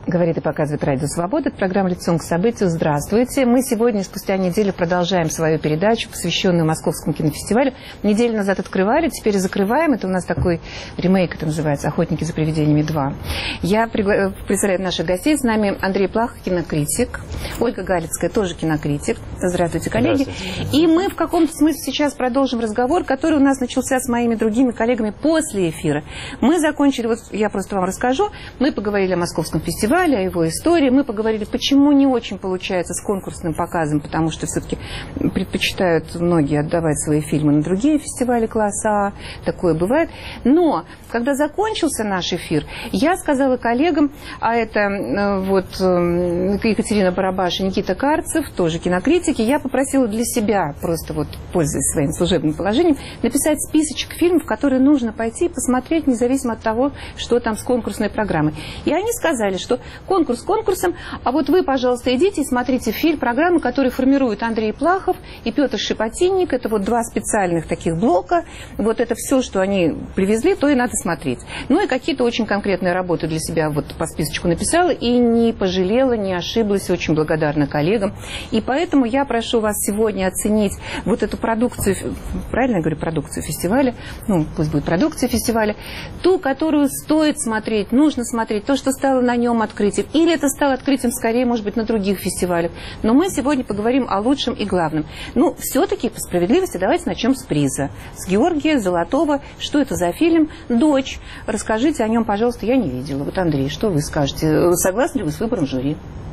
Говорит и показывает Радио Свобода. Это программа «Лицом к событию». Здравствуйте. Мы сегодня, спустя неделю, продолжаем свою передачу, посвященную Московскому кинофестивалю. Неделю назад открывали, теперь закрываем. Это у нас такой ремейк, это называется «Охотники за привидениями 2». Я представляю наших гостей. С нами Андрей Плахов, кинокритик. Ольга Галицкая, тоже кинокритик. Здравствуйте, коллеги. Здравствуйте. И мы в каком-то смысле сейчас продолжим разговор, который у нас начался с моими другими коллегами после эфира. Мы закончили, вот я просто вам расскажу, мы поговорили о Московском фестивале, о его истории. Мы поговорили, почему не очень получается с конкурсным показом, потому что все-таки предпочитают многие отдавать свои фильмы на другие фестивали класса А. Такое бывает. Но, когда закончился наш эфир, я сказала коллегам, а это вот Екатерина Барабаш и Никита Карцев, тоже кинокритики, я попросила для себя, просто вот пользуясь своим служебным положением, написать списочек фильмов, которые нужно пойти и посмотреть, независимо от того, что там с конкурсной программой. И они сказали, что конкурс конкурсом, а вот вы, пожалуйста, идите и смотрите фильм, программу, которую формируют Андрей Плахов и Петр Шепотинник. Это вот два специальных таких блока. Вот это все, что они привезли, то и надо смотреть. Ну и какие-то очень конкретные работы для себя вот по списочку написала и не пожалела, не ошиблась, очень благодарна коллегам. И поэтому я прошу вас сегодня оценить вот эту продукцию, правильно я говорю, продукцию фестиваля, ну пусть будет продукция фестиваля, ту, которую стоит смотреть, нужно смотреть, то, что стало на нем открытием. Или это стало открытием, скорее, может быть, на других фестивалях. Но мы сегодня поговорим о лучшем и главном. Ну, все-таки, по справедливости, давайте начнем с приза. С Георгия Золотого. Что это за фильм? «Дочь». Расскажите о нем, пожалуйста. Я не видела. Вот, Андрей, что вы скажете? Согласны ли вы с выбором жюри?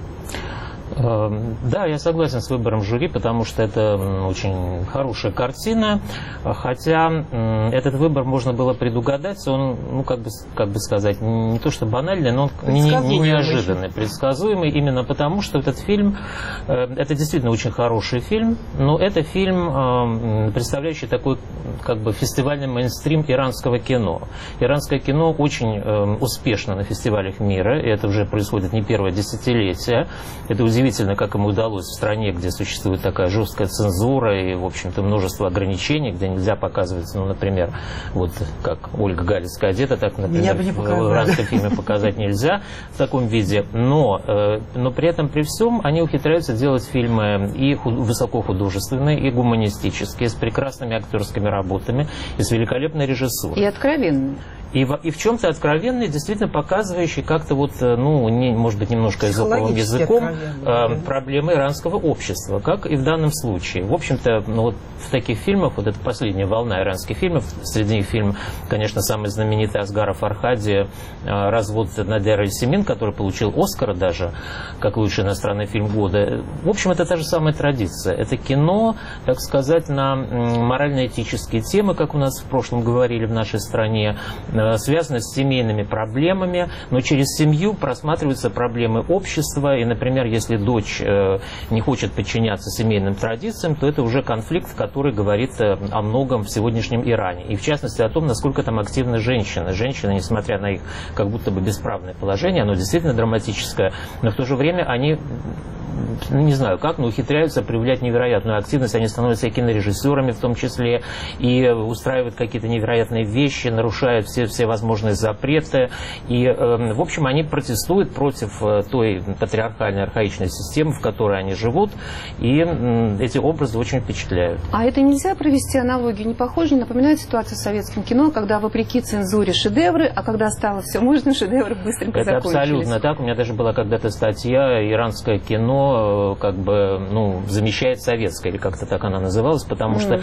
Да, я согласен с выбором жюри, потому что это очень хорошая картина, хотя этот выбор можно было предугадать, он, ну, как бы сказать, не то что банальный, но он не неожиданный, предсказуемый, именно потому, что этот фильм, это действительно очень хороший фильм, но это фильм, представляющий такой, как бы, фестивальный мейнстрим иранского кино. Иранское кино очень успешно на фестивалях мира, и это уже происходит не первое десятилетие, это удивительно, как ему удалось в стране, где существует такая жесткая цензура и, в общем-то, множество ограничений, где нельзя показывать, ну, например, вот как Ольга Галицкая одета, так, например, в иранском фильме показать нельзя в таком виде, но при этом, при всем, они ухитряются делать фильмы и высокохудожественные, и гуманистические, с прекрасными актерскими работами, и с великолепной режиссурой. И откровенные. И в чем-то откровенный, действительно показывающий как-то вот, ну, может быть, немножко эзоповым языком проблемы иранского общества, как и в данном случае. В общем-то, ну, вот в таких фильмах, вот эта последняя волна иранских фильмов, среди них фильм, конечно, самый знаменитый Асгара Фархади «Развод Надер Эль-Семин», который получил Оскара даже, как лучший иностранный фильм года. В общем, это та же самая традиция. Это кино, так сказать, на морально-этические темы, как у нас в прошлом говорили в нашей стране, связано с семейными проблемами, но через семью просматриваются проблемы общества, и, например, если дочь не хочет подчиняться семейным традициям, то это уже конфликт, который говорит о многом в сегодняшнем Иране, и в частности о том, насколько там активны женщины. Женщины, несмотря на их как будто бы бесправное положение, оно действительно драматическое, но в то же время они, не знаю как, но ухитряются проявлять невероятную активность, они становятся и кинорежиссерами в том числе, и устраивают какие-то невероятные вещи, нарушают все возможные запреты, и, в общем, они протестуют против той патриархальной, архаичной системы, в которой они живут, и эти образы очень впечатляют. А это нельзя провести аналогию? Не похоже, не напоминает ситуацию с советским кино, когда, вопреки цензуре, шедевры, а когда стало все можно, шедевры быстренько закончились? Это абсолютно так. У меня даже была когда-то статья «Иранское кино как бы, ну, замещает советское», или как-то так она называлась, потому что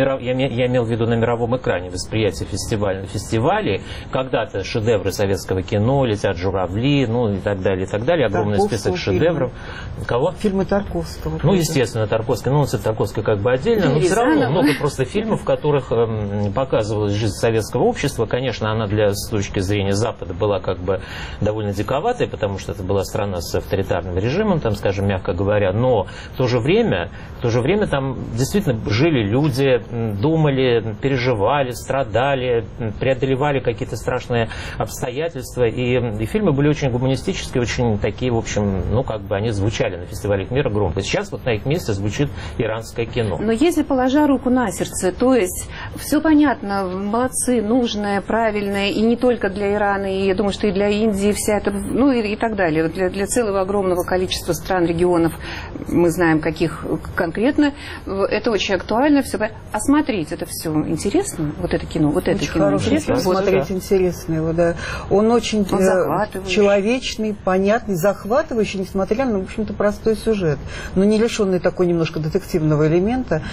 я имел в виду на мировом экране восприятие фестивалей, когда-то шедевры советского кино, «Летят журавли», ну и так далее, огромный список шедевров. Кого? Фильмы Тарковского. Ну, естественно, Тарковский, ну, Тарковский как бы отдельно, но все равно много просто фильмов, в которых показывалась жизнь советского общества. Конечно, она с точки зрения Запада была как бы довольно диковатой, потому что это была страна с авторитарным режимом, там, скажем, мягко говоря, но в то же время там действительно жили люди, думали, переживали, страдали, преодолевали какие-то страшные обстоятельства, и фильмы были очень гуманистические, очень такие, в общем, ну, как бы они звучали на фестивалях мира громко. Сейчас вот на их месте звучит иранское кино. Но если, положа руку на сердце, то есть все понятно, молодцы, нужное, правильное, и не только для Ирана, и я думаю, что и для Индии вся это, ну и так далее, для целого огромного количества стран, регионов, мы знаем, каких конкретно, это очень актуально, все. А смотреть это все интересно, вот это кино, вот это очень кино интересно? Смотреть интересно его, да. Он очень человечный, понятный, захватывающий, несмотря на, в общем-то, простой сюжет, но не лишенный такой немножко детективного элемента,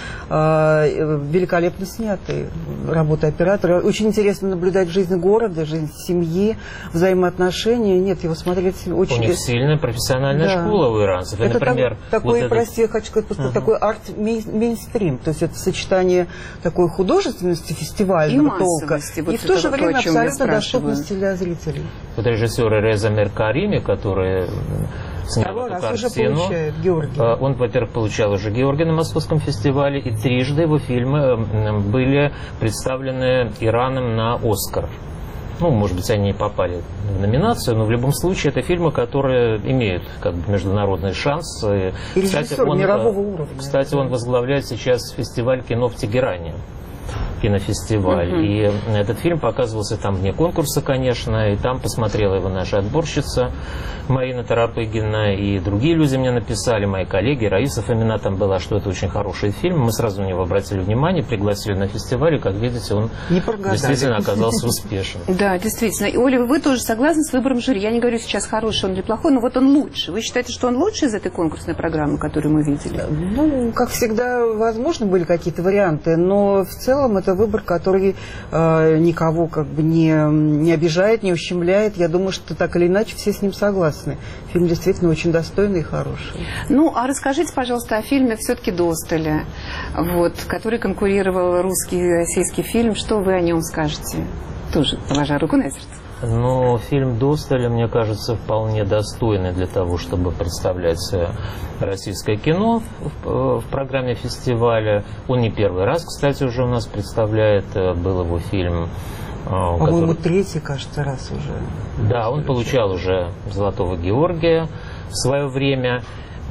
великолепно снятый, работа оператора. Очень интересно наблюдать жизнь города, жизнь семьи, взаимоотношения. Нет, его смотреть очень... У них сильная профессиональная школа у иранцев. И, это например, такой, вот прости, я хочу сказать, просто такой арт-мейнстрим. То есть это сочетание такой художественности фестивального толка и в то же время абсолютно доступности для зрителей. Вот режиссер Реза Меркарими, который снял эту картину, он, во-первых, получал уже Георгия на Московском фестивале, и трижды его фильмы были представлены Ираном на «Оскар». Ну, может быть, они не попали в номинацию, но в любом случае это фильмы, которые имеют как бы международный шанс. И, кстати, мирового уровня. Кстати, он возглавляет сейчас фестиваль кино в Тегеране. Кинофестиваль. И этот фильм показывался там вне конкурса, конечно, и там посмотрела его наша отборщица Марина Тарапыгина, и другие люди мне написали, мои коллеги, Раиса Фомина там была, что это очень хороший фильм. Мы сразу на него обратили внимание, пригласили на фестиваль, и, как видите, он действительно оказался успешен. Да, действительно. И, Оля, вы тоже согласны с выбором жюри? Я не говорю сейчас, хороший он или плохой, но вот он лучше. Вы считаете, что он лучше из этой конкурсной программы, которую мы видели? Ну, как всегда, возможно, были какие-то варианты, но в целом это выбор, который никого как бы не обижает, не ущемляет. Я думаю, что так или иначе все с ним согласны. Фильм действительно очень достойный и хороший. Ну, а расскажите, пожалуйста, о фильме все-таки «Досталь», вот, который конкурировал русский и российский фильм. Что вы о нем скажете? Тоже положа руку на сердце. Ну, фильм «Досталь», мне кажется, вполне достойный для того, чтобы представлять российское кино в программе фестиваля. Он не первый раз, кстати, уже у нас представляет. Был его фильм... По-моему, третий, кажется, раз уже. Да, он получал уже «Золотого Георгия» в свое время.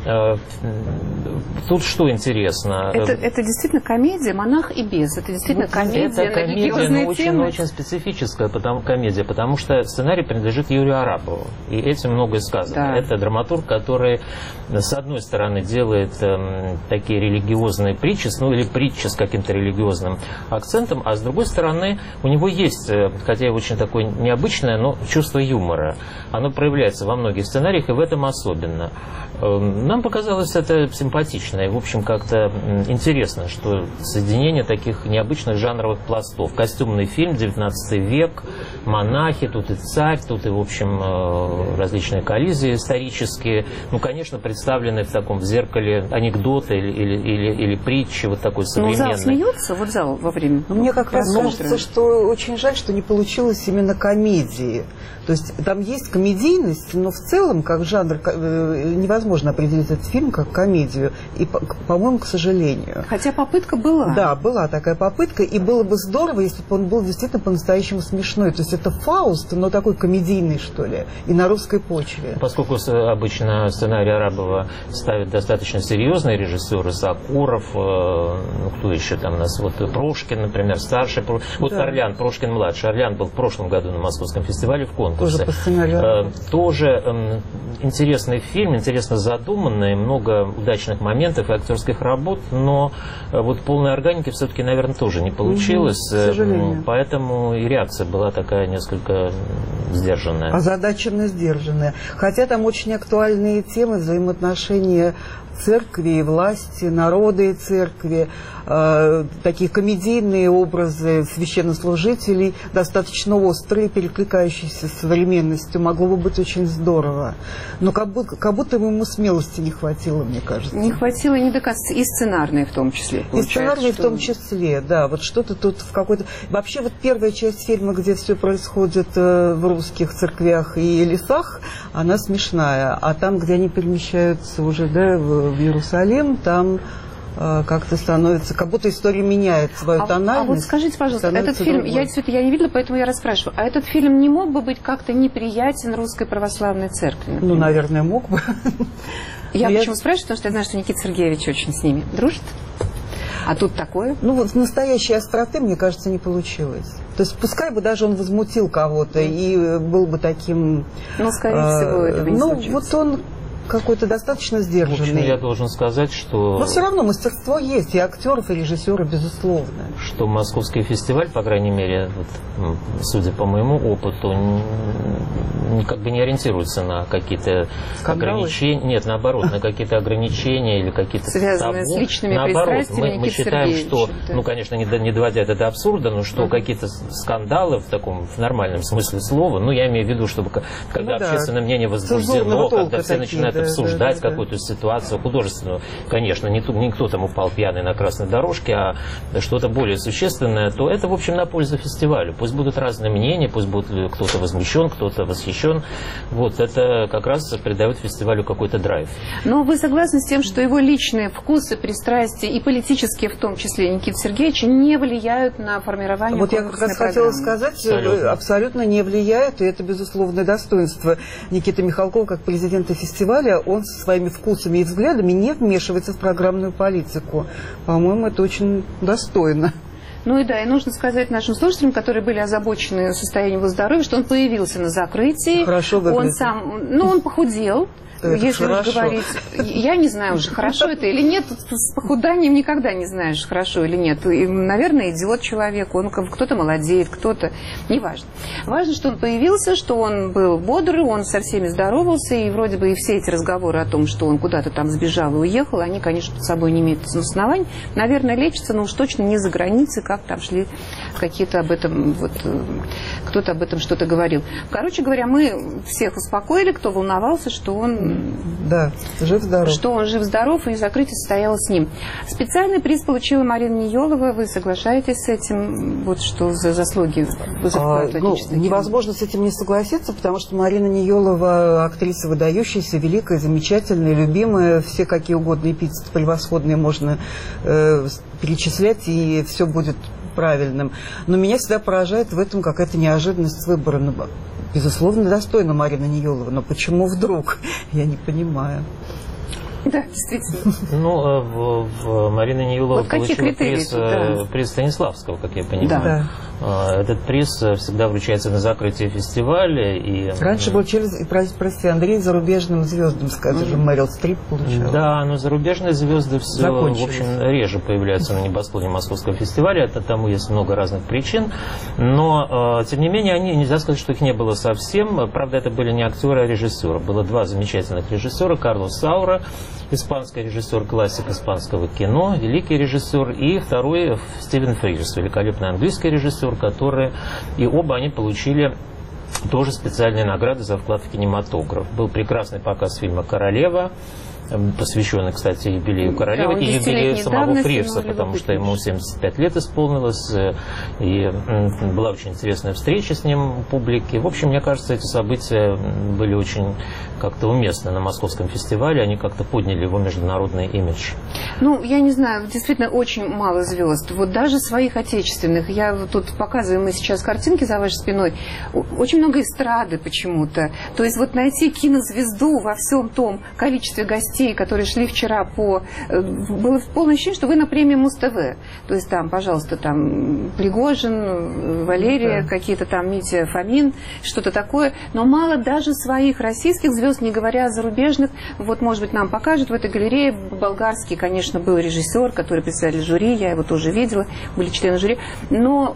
Тут что интересно? Это действительно комедия «Монах и бес». Это действительно комедия на религиозные темы. Очень специфическая комедия, потому что сценарий принадлежит Юрию Арабову. И этим многое сказано. Да. Это драматург, который, с одной стороны, делает такие религиозные притчи, ну или притчи с каким-то религиозным акцентом, а с другой стороны, у него есть, хотя и очень такое необычное, но чувство юмора. Оно проявляется во многих сценариях, и в этом особенно. Нам показалось это симпатично и, в общем, как-то интересно, что соединение таких необычных жанровых пластов. Костюмный фильм, 19 век, монахи, тут и царь, тут и, в общем, различные коллизии исторические. Ну, конечно, представлены в таком зеркале анекдоты или притчи, вот такой современный. Ну, зал смеется, вот зал во время. Мне как раз кажется, что очень жаль, что не получилось именно комедии. То есть там есть комедийность, но в целом, как жанр, невозможно определить этот фильм как комедию. И, по-моему, к сожалению. Хотя попытка была. Да, была такая попытка. И было бы здорово, если бы он был действительно по-настоящему смешной. То есть это Фауст, но такой комедийный, что ли, и на русской почве. Поскольку обычно сценарий Арабова ставят достаточно серьезные режиссеры, Сакуров, ну кто еще там у нас, вот Прошкин, например, старший. Вот да. Орлян, Прошкин младший. Орлян был в прошлом году на Московском фестивале в конкурсе. Тоже по сценарию. Тоже интересный фильм, интересно задуманный, много удачных моментов и актерских работ, но вот полной органики все-таки, наверное, тоже не получилось. К сожалению. Поэтому и реакция была такая несколько сдержанная. Озадаченно сдержанная. Хотя там очень актуальные темы взаимоотношения церкви и власти, народа и церкви, такие комедийные образы священнослужителей, достаточно острые, перекликающиеся с современностью, могло бы быть очень здорово. Но как будто ему смелости доказанности не хватило, мне кажется. Не хватило и доказанности, и сценарные в том числе. И сценарные в том числе, да. Вот что-то тут в какой-то... Вообще вот первая часть фильма, где все происходит в русских церквях и лесах, она смешная. А там, где они перемещаются уже, да, в Иерусалим, там... как-то становится, как будто история меняет свою тональность. А вот скажите, пожалуйста, этот фильм, я не видела, поэтому я расспрашиваю, а этот фильм не мог бы быть как-то неприятен Русской Православной Церкви? Например? Ну, наверное, мог бы. Я почему спрашиваю, потому что я знаю, что Никита Сергеевич очень с ними дружит. А тут такое? Ну, вот настоящей остроты, мне кажется, не получилось. То есть, пускай бы даже он возмутил кого-то и был бы таким... Но, скорее всего, этого не случится. Ну, вот он... какой-то достаточно сдержанный. В общем, я должен сказать, что... Но все равно мастерство есть, и актеров, и режиссера, безусловно. Что московский фестиваль, по крайней мере, вот, судя по моему опыту, как бы не ориентируется на какие-то ограничения. Нет, наоборот, на какие-то ограничения или какие-то связанные с личными пристрастиями. Мы считаем, что, ну, конечно, не доводя это до абсурда, но что какие-то скандалы в нормальном смысле слова, ну, я имею в виду, чтобы когда общественное мнение возбуждено, когда все начинают обсуждать какую-то ситуацию художественную, конечно, не кто там упал пьяный на красной дорожке, а что-то более существенное, то это, в общем, на пользу фестивалю. Пусть будут разные мнения, пусть будет кто-то возмущен, кто-то восхищен. Вот это как раз придает фестивалю какой-то драйв. Но вы согласны с тем, что его личные вкусы, пристрастия и политические, в том числе Никиты Сергеевича, не влияют на формирование конкурсной программы? Вот я как раз хотела сказать, абсолютно не влияют, и это безусловное достоинство Никиты Михалкова как президента фестиваля. Он со своими вкусами и взглядами не вмешивается в программную политику. По-моему, это очень достойно. Ну и да, и нужно сказать нашим слушателям, которые были озабочены состоянием его здоровья, что он появился на закрытии. Хорошо выглядит. Он похудел. Это если хорошо. уж говорить, я не знаю уже, хорошо это или нет, с похуданием никогда не знаешь, хорошо или нет. И, наверное, идет человек, он кто-то молодеет, кто-то, неважно. Важно, что он появился, что он был бодрый, он со всеми здоровался, и вроде бы и все эти разговоры о том, что он куда-то там сбежал и уехал, они, конечно, с собой не имеют оснований. Наверное, лечится, но уж точно не за границей, как там шли какие-то об этом, вот, кто-то об этом что-то говорил. Короче говоря, мы всех успокоили, кто волновался, что он... Да, жив-здоров. Что он жив-здоров, и закрытие состоялось с ним. Специальный приз получила Марина Ниелова. Вы соглашаетесь с этим? Вот что за заслуги за вклад в отечественное кино? Невозможно с этим не согласиться, потому что Марина Ниелова актриса выдающаяся, великая, замечательная, любимая. Все какие угодно эпитеты превосходные можно перечислять, и все будет правильным. Но меня всегда поражает в этом какая-то неожиданность выбора. Безусловно, достойна Марина Ниелова, но почему вдруг? Я не понимаю. Да, действительно. Ну, Марина Ниелова вот получила приз Станиславского, как я понимаю. Да. Этот приз всегда вручается на закрытии фестиваля. И... Раньше вручали, прости, Андрей, зарубежным звездам, скажем, Мэрил Стрип получал. Да, но зарубежные звезды все, в общем, реже появляются на небосклоне Московского фестиваля. Это тому есть много разных причин. Но, тем не менее, нельзя сказать, что их не было совсем. Правда, это были не актеры, а режиссеры. Было два замечательных режиссера. Карлос Саура, испанский режиссер, классик испанского кино, великий режиссер, и второй Стивен Фрирз, великолепный английский режиссер, который, и оба они получили тоже специальные награды за вклад в кинематограф. Был прекрасный показ фильма «Королева», посвященный, кстати, юбилею королевы, да, и юбилею самого Фрирза, потому что ему 75 лет исполнилось, и была очень интересная встреча с ним в публике. В общем, мне кажется, эти события были очень как-то уместны на Московском фестивале, они как-то подняли его международный имидж. Ну, я не знаю, действительно очень мало звезд. Вот даже своих отечественных. Я вот тут показываю, мы сейчас картинки за вашей спиной. Очень много эстрады почему-то. То есть вот найти кинозвезду во всем том количестве гостей, которые шли вчера по... Было полное ощущение, что вы на премии Муз-ТВ. То есть там, пожалуйста, там Пригожин, Валерия, какие-то там Митя Фомин, что-то такое. Но мало даже своих российских звезд, не говоря о зарубежных. Вот, может быть, нам покажут в этой галерее. Болгарский, конечно, был режиссер, который представлял жюри, я его тоже видела, были члены жюри. Но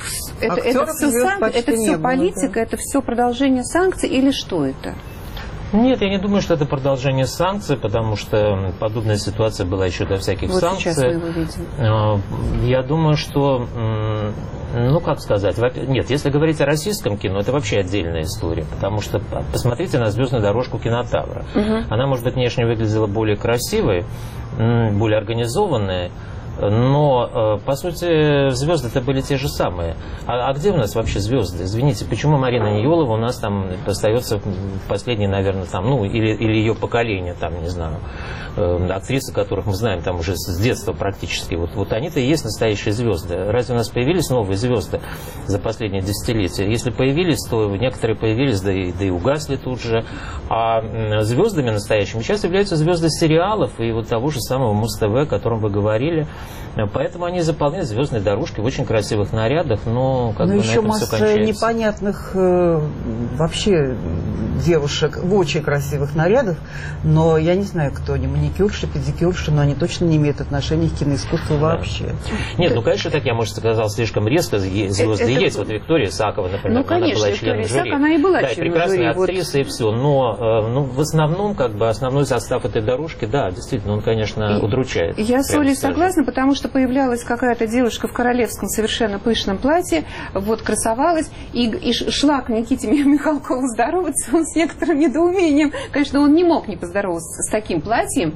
это все политика, это все продолжение санкций или что это? Нет, я не думаю, что это продолжение санкций, потому что подобная ситуация была еще до всяких санкций. Сейчас мы его видим. Я думаю, что, ну, как сказать, нет, если говорить о российском кино, это вообще отдельная история, потому что посмотрите на «Звездную дорожку» Кинотавра. Она, может быть, внешне выглядела более красивой, более организованной, но, по сути, звезды-то были те же самые. А где у нас вообще звезды? Извините, почему Марина Ньюлова у нас там остается последней, наверное, там, ну, или ее поколение, там, не знаю, актрисы, которых мы знаем там уже с детства практически. Вот они-то и есть настоящие звезды. Разве у нас появились новые звезды за последние десятилетия? Если появились, то некоторые появились, да и угасли тут же. А звездами настоящими сейчас являются звезды сериалов и вот того же самого Муз-ТВ, о котором вы говорили. Поэтому они заполняют звездные дорожки в очень красивых нарядах, но как бы еще на этом все масса кончается. Непонятных вообще девушек в очень красивых нарядах, но я не знаю, кто они, маникюрши, педикюрши, но они точно не имеют отношения к киноискусству вообще. Нет, ну, конечно, так я, может, сказал слишком резко, звезды есть. Вот Виктория Исакова, например, ну, конечно, она была членом жюри. Она и была да, членом прекрасная жюри, актриса и все. Но ну, в основном, как бы, основной состав этой дорожки, да, действительно, он, конечно, удручает. Я с Олей согласна, потому что появлялась какая-то девушка в королевском совершенно пышном платье, вот красовалась, и шла к Никите Михалкову здороваться, он с некоторым недоумением. Конечно, он не мог не поздороваться с таким платьем,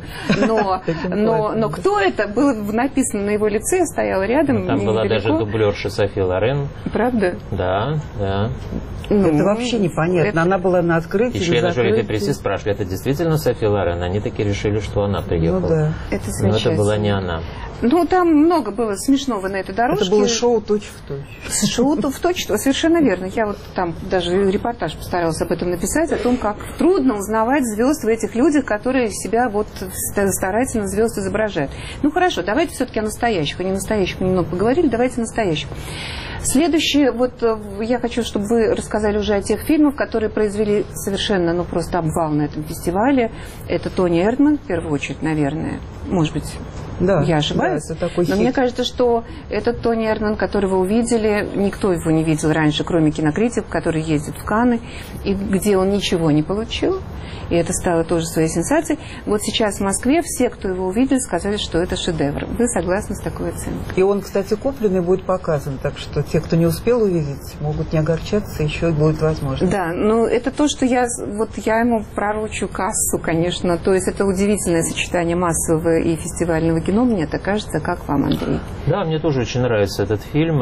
но кто это? Было написано на его лице, стояла рядом. Там была даже дублерша Софи Лорен. Правда? Да, да. Это вообще непонятно. Она была на открытии. И члены жюри прессы спрашивали, это действительно Софи Лорен? Они таки решили, что она приехала. Ну, да. Но это была не она. Ну, там много было смешного на этой дорожке. Это было шоу точь-в-точь. Шоу в точь, совершенно верно. Я вот там даже репортаж постаралась об этом написать, о том, как трудно узнавать звезд в этих людях, которые себя вот старательно звезд изображают. Ну, хорошо, давайте все-таки о настоящих. О ненастоящих мы немного поговорили, давайте о настоящих. Следующее, вот я хочу, чтобы вы рассказали уже о тех фильмах, которые произвели совершенно, ну, просто обвал на этом фестивале. Это Тони Эрдман, в первую очередь, наверное. Может быть, да, я ошибаюсь. Да, это такой но хит. мне кажется, что этот Тони Эрдман, который вы увидели, никто его не видел раньше, кроме кинокритиков, который ездит в Канны, и где он ничего не получил. И это стало тоже своей сенсацией. Вот сейчас в Москве все, кто его увидел, сказали, что это шедевр. Вы согласны с такой оценкой? И он, кстати, купленный будет показан. Так что те, кто не успел увидеть, могут не огорчаться, еще и будет возможность. Да, ну это то, что я ему пророчу кассу, конечно. То есть это удивительное сочетание массового и фестивального кино, мне так кажется. Как вам, Андрей? Да, мне тоже очень нравится этот фильм.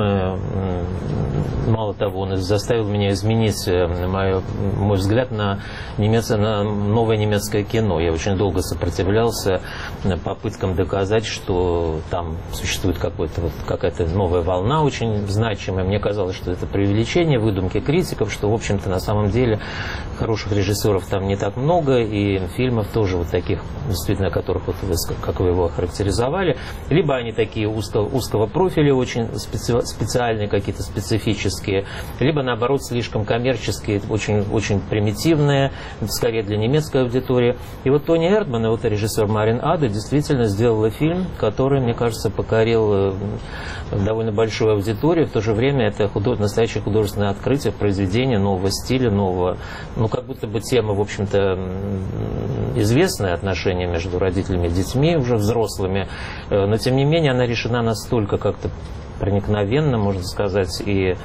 Мало того, он заставил меня изменить мой взгляд на новое немецкое кино. Я очень долго сопротивлялся попыткам доказать, что там существует какая-то новая волна очень значимая. Мне казалось, что это преувеличение, выдумки критиков, что, в общем-то, на самом деле хороших режиссеров там не так много, и фильмов тоже вот таких, действительно, которых, вот, как вы его охарактеризовали, либо они такие узкого профиля, очень специальные, какие-то специфические, либо, наоборот, слишком коммерческие, очень, очень примитивные, скорее для немецкой аудитории. И вот Тони Эрдман, и вот режиссер Марин Аде действительно сделала фильм, который, мне кажется, покорил довольно большую аудиторию. В то же время это настоящее художественное открытие, произведение нового стиля, нового, ну, как будто бы тема, в общем-то, известная, отношения между родителями и детьми, уже взрослыми, но, тем не менее, она решена настолько как-то проникновенно, можно сказать, и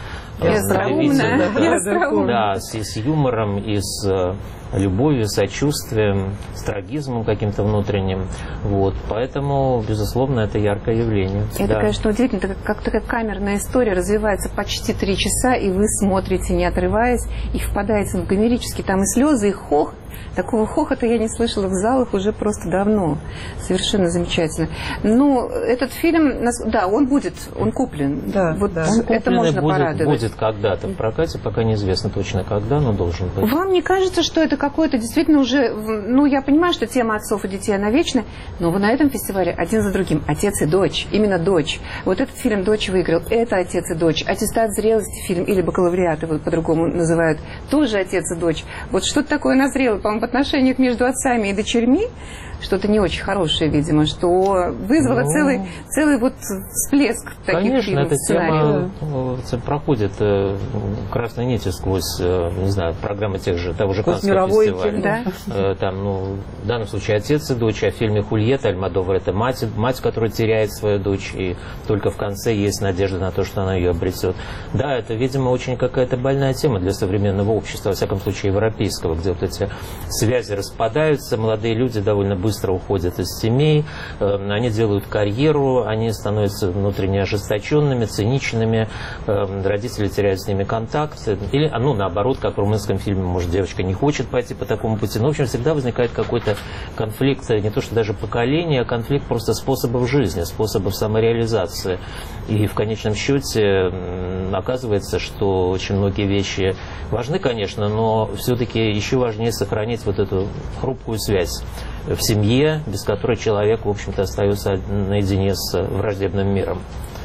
с юмором, и с любовью, сочувствием, с трагизмом каким-то внутренним. Вот. Поэтому, безусловно, это яркое явление. Это, конечно, удивительно. Это как такая камерная история развивается почти 3 часа, и вы смотрите, не отрываясь, и впадаете в гомерические там и слезы, и хохот. Такого хохота я не слышала в залах уже просто давно. Совершенно замечательно. Ну, этот фильм, да, он куплен. Да, вот да. Он это можно порадовать. Будет когда-то в прокате, пока неизвестно точно когда, но должен быть. Вам не кажется, что это какое-то действительно уже... Ну, я понимаю, что тема отцов и детей, она вечна, но на этом фестивале один за другим отец и дочь, именно дочь. Вот этот фильм «Дочь» выиграл, это отец и дочь. «Аттестат зрелости» фильм, или «Бакалавриат», его по-другому называют, тоже отец и дочь. Вот что-то такое назрело, по-моему, в отношениях между отцами и дочерьми, что-то не очень хорошее, видимо, что вызвало целый вот всплеск таких фильмов. Конечно, эта тема проходит красной нитью сквозь, не знаю, программы того же Каннского фестивале. Да? Там, ну, в данном случае отец и дочь, а в фильме «Хульетта» Альмодовар — это мать, которая теряет свою дочь, и только в конце есть надежда на то, что она ее обретет. Да, это, видимо, очень какая-то больная тема для современного общества, во всяком случае европейского, где вот эти связи распадаются, молодые люди довольно быстро уходят из семей, они делают карьеру, они становятся внутренне ожесточенными, циничными, родители теряют с ними контакт, или, ну, наоборот, как в румынском фильме, может, девочка не хочет пойти по такому пути, но, в общем, всегда возникает какой-то конфликт, не то что даже поколения, а конфликт просто способов жизни, способов самореализации. И в конечном счете оказывается, что очень многие вещи важны, конечно, но все-таки еще важнее сохранить вот эту хрупкую связь в семье, без которой человек, в общем-то, остается наедине с враждебным миром,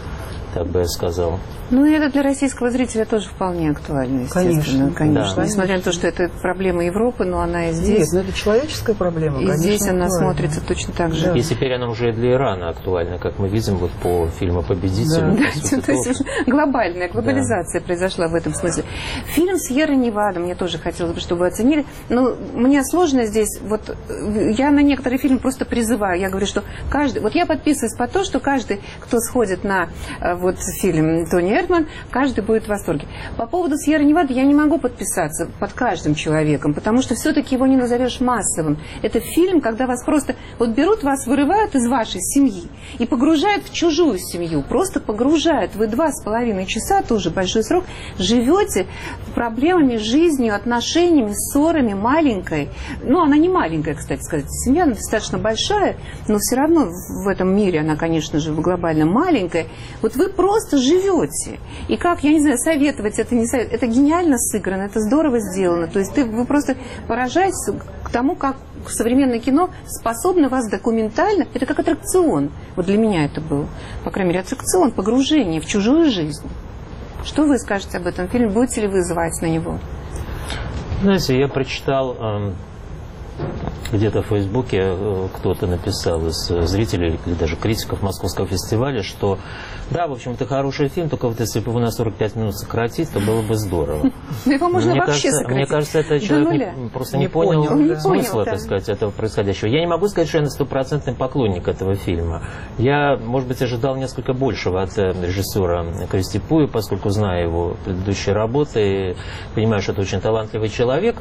так бы я сказал. Ну, и это для российского зрителя тоже вполне актуально, естественно. Конечно. Да. Несмотря на то, что это проблема Европы, но она и здесь. Нет, но это человеческая проблема, и конечно, здесь она актуальна. смотрится точно так же. И теперь она уже и для Ирана актуальна, как мы видим вот по фильму «Победитель». Да, то есть глобальная глобализация произошла в этом смысле. Фильм «Сьерра Невада» мне тоже хотелось бы, чтобы вы оценили. Но мне сложно здесь, вот я на некоторые фильмы просто призываю. Я говорю, что каждый, вот я подписываюсь под то, что каждый, кто сходит на вот фильм Тони Эрдман, каждый будет в восторге. По поводу «Сьерра Невада» я не могу подписаться под каждым человеком, потому что все-таки его не назовешь массовым. Это фильм, когда вас просто вот берут вас, вырывают из вашей семьи и погружают в чужую семью. Просто погружают. Вы 2,5 часа, тоже большой срок, живете проблемами, жизнью, отношениями, ссорами, маленькой. Ну, она не маленькая, кстати сказать. Семья, она достаточно большая, но все равно в этом мире она, конечно же, глобально маленькая. Вот вы просто живете. И как, я не знаю, советовать, это не совет, это гениально сыграно, это здорово сделано. То есть вы просто поражаетесь к тому, как современное кино способно вас документально, это как аттракцион. Вот для меня это был, по крайней мере, аттракцион, погружение в чужую жизнь. Что вы скажете об этом фильме? Будете ли вы звать на него? Знаете, я прочитал где-то в Фейсбуке, кто-то написал из зрителей или даже критиков Московского фестиваля, что да, в общем, это хороший фильм, только вот если бы его на 45 минут сократить, то было бы здорово. Его можно вообще сократить. Мне кажется, это человек просто не понял смысла, так сказать, этого происходящего. Я не могу сказать, что я стопроцентный поклонник этого фильма. Я, может быть, ожидал несколько большего от режиссера Кристи Пуи, поскольку знаю его предыдущие работы и понимаю, что это очень талантливый человек.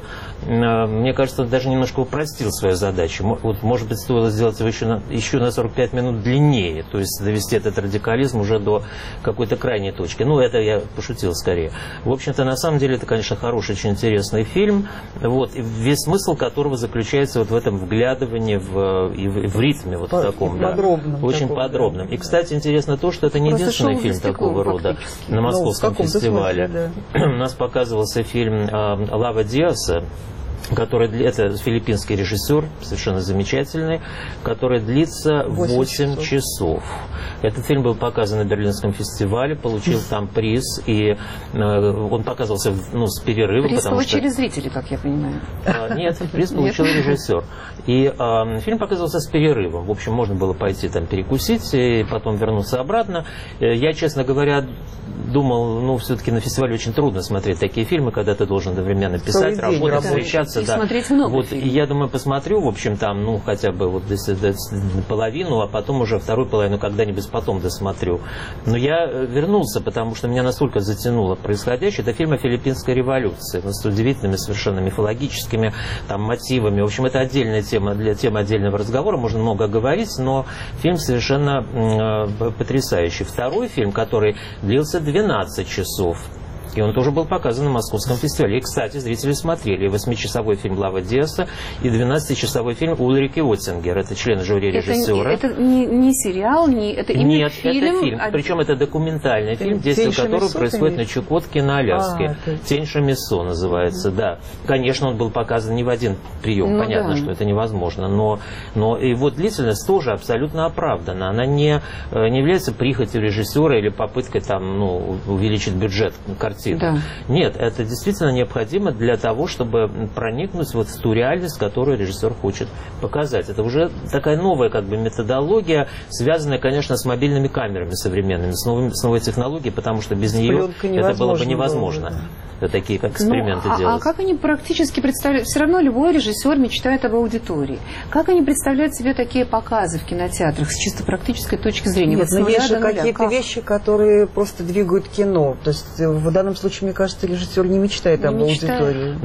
Мне кажется, он даже немножко упростил свою задачу. Вот, может быть, стоило сделать его еще на 45 минут длиннее, то есть довести этот радикализм уже до какой-то крайней точки. Ну, это я пошутил скорее. В общем-то, на самом деле, это, конечно, хороший, очень интересный фильм, вот, весь смысл которого заключается вот в этом вглядывании в ритме вот в таком, да, очень подробном. И, кстати, интересно то, что это не единственный фильм такого рода на Московском фестивале. У нас показывался фильм Лава Диаса, который, это филиппинский режиссер, совершенно замечательный, который длится 8 часов. Этот фильм был показан на Берлинском фестивале, получил там приз, и он показывался с перерывом. Приз получили зрители, как я понимаю. Нет, приз получил режиссер. И фильм показывался с перерывом. В общем, можно было пойти там перекусить и потом вернуться обратно. Я, честно говоря, думал, все-таки на фестивале очень трудно смотреть такие фильмы, когда ты должен одновременно писать, работать, встречаться. Да. Смотреть много вот, и я думаю, посмотрю, в общем, там, хотя бы вот половину, а потом уже вторую половину когда-нибудь потом досмотрю. Но я вернулся, потому что меня настолько затянуло происходящее. Это фильм о филиппинской революции, с удивительными совершенно мифологическими там мотивами. В общем, это отдельная тема, для темы отдельного разговора, можно много говорить, но фильм совершенно потрясающий. Второй фильм, который длился 12 часов, и он тоже был показан на Московском фестивале. И, кстати, зрители смотрели 8-часовой фильм Лава Диаса и 12-часовой фильм Ульрики Оттингер. Это член жюри режиссера. Это не сериал, это именно Нет, фильм. Это фильм. Причем это документальный фильм, действие которого происходит на Чукотке, на Аляске. «Тень Шамиссо» называется, да. Конечно, он был показан не в один прием. Понятно, что это невозможно. Но его длительность тоже абсолютно оправдана. Она не является прихотью режиссера или попыткой там, увеличить бюджет картины. картину. Да. Нет, это действительно необходимо для того, чтобы проникнуть вот в ту реальность, которую режиссер хочет показать. Это уже такая новая как бы методология, связанная, конечно, с мобильными камерами современными, с новой технологией, потому что без нее это было бы невозможно. Такие как эксперименты делать. А как они практически представляют? Все равно любой режиссер мечтает об аудитории. Как они представляют себе такие показы в кинотеатрах с чисто практической точки зрения? Нет, но есть же какие-то вещи, которые просто двигают кино. То есть в данном случае, мне кажется, режиссер не мечтает об аудитории.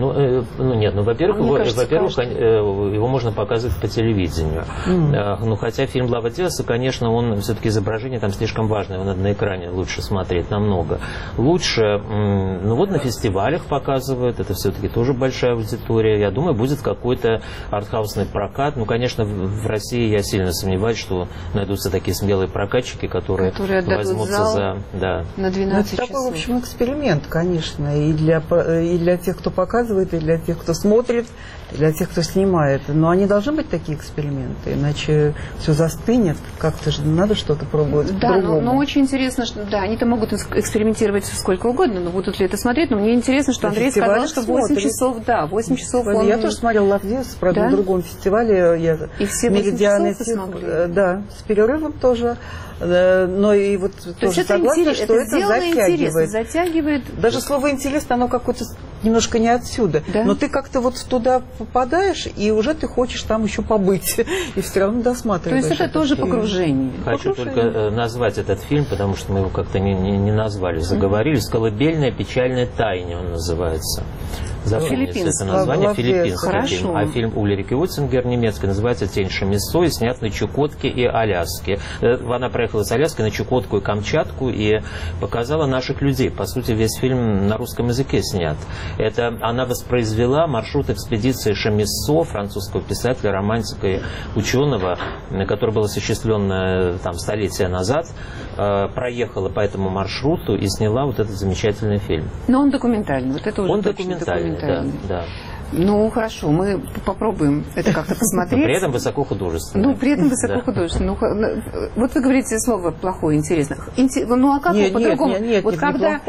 Во-первых, его можно показывать по телевидению. Ну, хотя фильм «Лава Диаса», конечно, он все-таки изображение там слишком важное, его надо на экране лучше смотреть, намного. Лучше, ну вот на фестивалях показывают, это все-таки тоже большая аудитория. Я думаю, будет какой-то артхаусный прокат. Ну, конечно, в России я сильно сомневаюсь, что найдутся такие смелые прокатчики, которые возьмутся за... Да. На 12 часов. Это такой, в общем, эксперимент, конечно, и для тех, кто показывает, и для тех, кто смотрит, и для тех, кто снимает. Но они должны быть такие эксперименты, иначе все застынет. Как-то же надо что-то пробовать. Да, но очень интересно, что да, они-то могут экспериментировать сколько угодно, но будут ли это смотреть? Но мне интересно, что Андрей сказал, что 8 часов, да, 8 часов он... Я тоже смотрел «Лав Диас», правда, на другом фестивале. И все 8 часов вы смогли? Да, с перерывом тоже. Но и вот тоже согласна, что это затягивает. Даже слово «интересно», оно какое-то немножко не отсюда. Да? Но ты как-то вот туда попадаешь, и уже ты хочешь там еще побыть. И все равно досматриваешь. То есть это тоже погружение. Хочу только назвать этот фильм, потому что мы его как-то не назвали, заговорились. «Колыбельная печальной тайне» он называется. Запомните это название, филиппинский фильм. А фильм Ульрики Уттингер немецкий называется «Тень Шамиссо» и снят на Чукотке и Аляске. Она проехала с Аляски на Чукотку и Камчатку и показала наших людей. По сути, весь фильм на русском языке снят. Это она воспроизвела маршрут экспедиции Шамиссо, французского писателя, романтика и ученого, который был осуществлен там столетия назад. Проехала по этому маршруту и сняла вот этот замечательный фильм. Но он документальный. Вот это уже он документальный. Да. Ну, хорошо, мы попробуем это как-то посмотреть. При этом высокохудожественно. Ну, при этом высокохудожественно. Вот вы говорите слово плохое, интересно. Ну, а как по-другому? Вот когда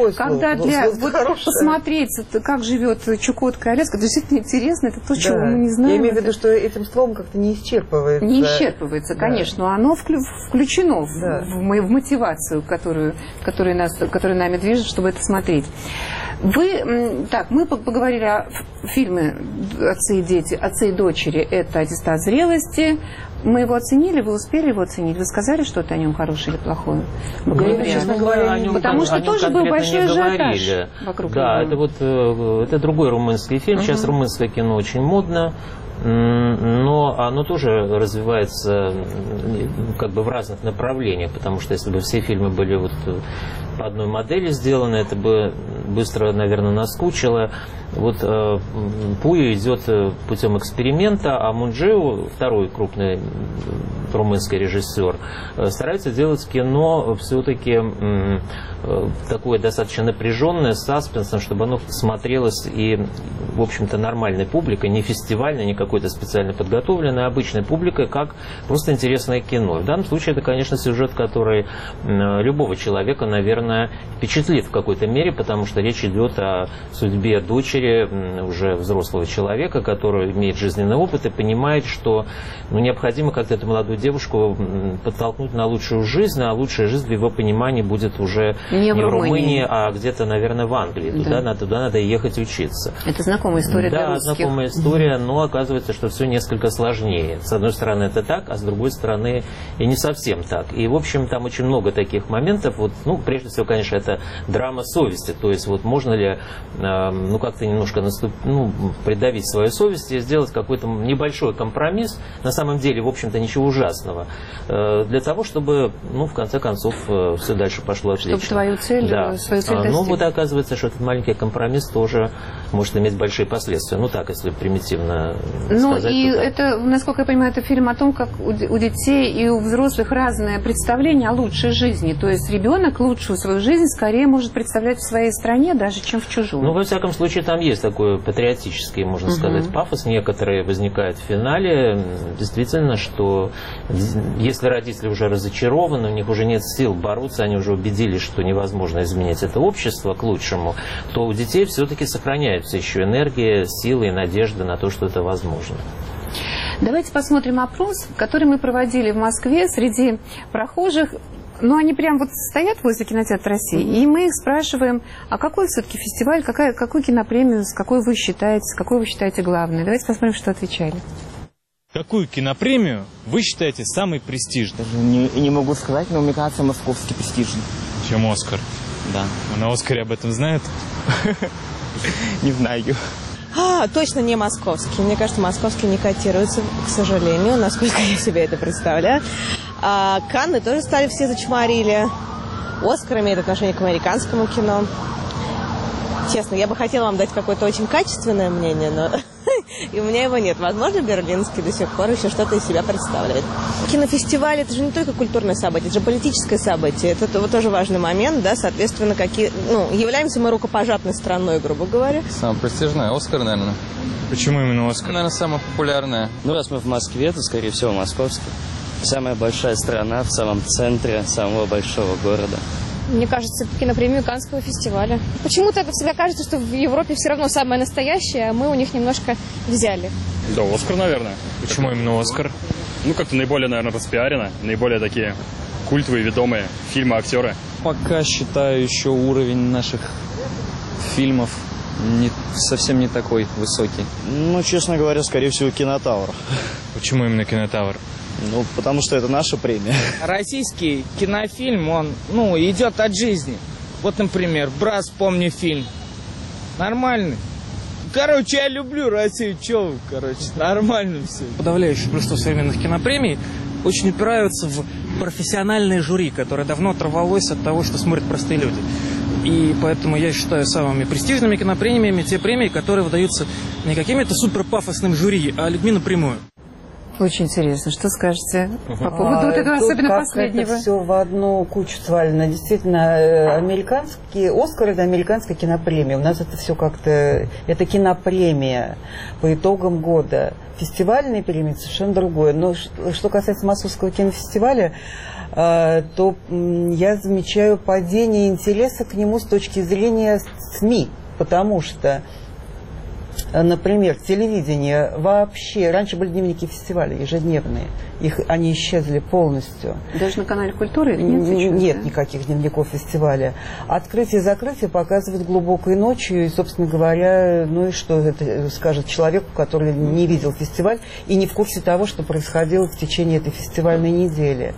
посмотреть, как живет Чукотка и Аляска, действительно интересно, это то, чего мы не знаем. Я имею в виду, что этим словом как-то не исчерпывается. Не исчерпывается, конечно, но оно включено в мотивацию, которая нами движет, чтобы это смотреть. Мы поговорили о фильме «Отцы и дети», «Отцы и дочери» – это аттестат зрелости. Мы его оценили, вы успели его оценить? Вы сказали что-то о нем хорошее или плохое? Честно говоря, потому что тоже был большой ажиотаж вокруг него. Это другой румынский фильм. Сейчас румынское кино очень модно. Но оно тоже развивается как бы в разных направлениях, потому что если бы все фильмы были вот по одной модели сделаны, это бы быстро, наверное, наскучило. Вот Пуя идет путем эксперимента, а Мунджиу, второй крупный румынский режиссер, старается делать кино все-таки такое достаточно напряженное, с саспенсом, чтобы оно смотрелось и, в общем-то, нормальной публикой, не фестивальной, не какой-то специально подготовленной, а обычной публикой, как просто интересное кино. В данном случае это, конечно, сюжет, который любого человека, наверное, впечатлит в какой-то мере, потому что речь идет о судьбе дочери уже взрослого человека, который имеет жизненный опыт и понимает, что необходимо как-то эту молодую девушку подтолкнуть на лучшую жизнь, а лучшая жизнь в его понимании будет уже не в Румынии, а где-то, наверное, в Англии. Туда надо ехать учиться. Это знакомая история для русских. Да, знакомая история, но оказывается, что все несколько сложнее. С одной стороны это так, а с другой стороны и не совсем так. И, в общем, там очень много таких моментов. Прежде всего, конечно, это драма совести. То есть, можно ли, как-то немножко придавить свою совесть и сделать какой-то небольшой компромисс, на самом деле, в общем-то, ничего ужасного, для того, чтобы, в конце концов, все дальше пошло отлично. Чтобы свою цель достичь. Оказывается, что этот маленький компромисс тоже может иметь большие последствия. Если примитивно сказать. Это, насколько я понимаю, это фильм о том, как у детей и у взрослых разное представление о лучшей жизни. То есть ребенок лучшую свою жизнь скорее может представлять в своей стране, даже чем в чужой. Во всяком случае, там есть такой патриотический, можно сказать, пафос. Некоторые возникают в финале. Действительно, что Если родители уже разочарованы, у них уже нет сил бороться, они уже убедились, что невозможно изменить это общество к лучшему, то у детей все-таки сохраняются еще энергия, силы и надежда на то, что это возможно. Давайте посмотрим опрос, который мы проводили в Москве среди прохожих. Ну, они прям вот стоят возле кинотеатра России, и мы их спрашиваем, а какой все-таки фестиваль, какую кинопремию, какой вы считаете главной? Давайте посмотрим, что отвечали. Какую кинопремию вы считаете самой престижной? Даже не могу сказать, но мне кажется, московский престижный. Чем «Оскар»? Да. На «Оскаре» об этом знают? Не знаю. Точно не московский. Мне кажется, московский не котируется, к сожалению, насколько я себе это представляю. Канны тоже стали все зачморили. «Оскар» имеет отношение к американскому кино. Честно, я бы хотела вам дать какое-то очень качественное мнение, но и у меня его нет. Возможно, берлинский до сих пор еще что-то из себя представляет. Кинофестиваль — это же не только культурное событие, это же политическое событие. Это вот тоже важный момент, да, соответственно, являемся мы рукопожатной страной, грубо говоря. Самое престижное — «Оскар», наверное. Почему именно «Оскар»? Наверное, самое популярное. Ну, раз мы в Москве, то, скорее всего, московский. Самая большая страна в самом центре самого большого города. Мне кажется, кинопремию Каннского фестиваля. Почему-то это всегда кажется, что в Европе все равно самое настоящее, а мы у них немножко взяли. Да, «Оскар», наверное. Почему именно «Оскар»? Ну, как-то наиболее, наверное, распиарено, наиболее такие культовые, ведомые фильмы, актеры. Пока считаю еще уровень наших фильмов совсем не такой высокий. Ну, честно говоря, скорее всего, «Кинотавр». Почему именно «Кинотавр»? Ну, потому что это наша премия. Российский кинофильм, он, идет от жизни. Вот, например, «Брат, вспомни» фильм. Нормальный. Короче, я люблю Россию, нормально все. Подавляющее большинство современных кинопремий очень упираются в профессиональное жюри, которое давно оторвалось от того, что смотрят простые люди. И поэтому я считаю самыми престижными кинопремиями те премии, которые выдаются не какими-то суперпафосным жюри, а людьми напрямую. Очень интересно. Что скажете по поводу этого, особенно последнего? Это все в одну кучу свалено. Действительно, «Оскар» — это американская кинопремия. У нас это все как-то... Это кинопремия по итогам года. Фестивальные премии — совершенно другое. Но что касается Московского кинофестиваля, то я замечаю падение интереса к нему с точки зрения СМИ. Потому что... Например, телевидение вообще... Раньше были дневники фестиваля ежедневные. Они исчезли полностью. Даже на канале «Культура» нет? Нет никаких дневников фестиваля. Открытие и закрытие показывают глубокой ночью. И, собственно говоря, и что это скажет человеку, который не видел фестиваль и не в курсе того, что происходило в течение этой фестивальной недели.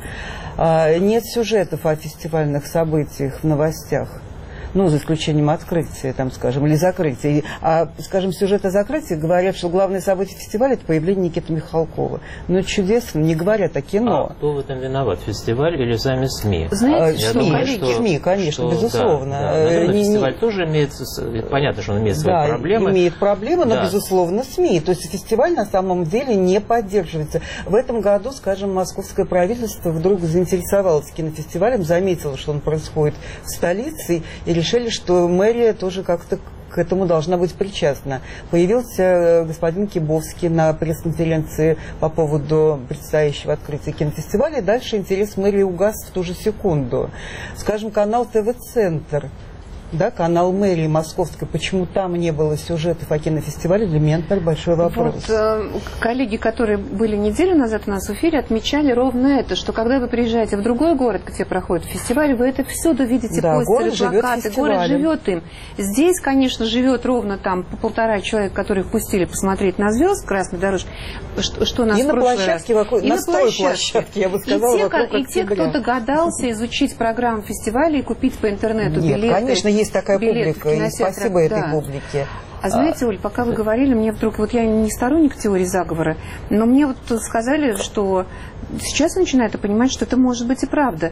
Нет сюжетов о фестивальных событиях в новостях. За исключением открытия, или закрытия. Скажем, сюжет о закрытии говорят, что главное событие фестиваля — это появление Никиты Михалкова. Это чудесно, не говорят о кино. А кто в этом виноват, фестиваль или сами СМИ? Знаете, СМИ, конечно, безусловно. Да. Наверное, фестиваль тоже имеет, понятно, что он имеет свои проблемы. Имеет проблемы, но, безусловно, СМИ. То есть фестиваль на самом деле не поддерживается. В этом году, скажем, московское правительство вдруг заинтересовалось кинофестивалем, заметило, что он происходит в столице, и решили, что мэрия тоже как-то к этому должна быть причастна. Появился господин Кибовский на пресс-конференции по поводу предстоящего открытия кинофестиваля, и дальше интерес мэрии угас в ту же секунду. Скажем, канал ТВ-центр, канал мэрии московской, почему там не было сюжетов о кинофестивале, для меня, например, большой вопрос. Коллеги, которые были неделю назад у нас в эфире, отмечали ровно это, что когда вы приезжаете в другой город, где проходит фестиваль, вы это всюду видите, постеры, плакаты, город живет им. Здесь, конечно, живет ровно там по 1,5 человека, которых пустили посмотреть на звезд красной дорожки, что нас и на площадке, на площадке, я бы сказала, и те, кто догадался изучить программу фестиваля и купить по интернету билеты. Конечно, есть такая публика, и спасибо этой публике. А знаете, Оль, пока вы говорили, мне вдруг, я не сторонник теории заговора, но мне сказали, что сейчас я начинаю понимать, что это может быть и правда.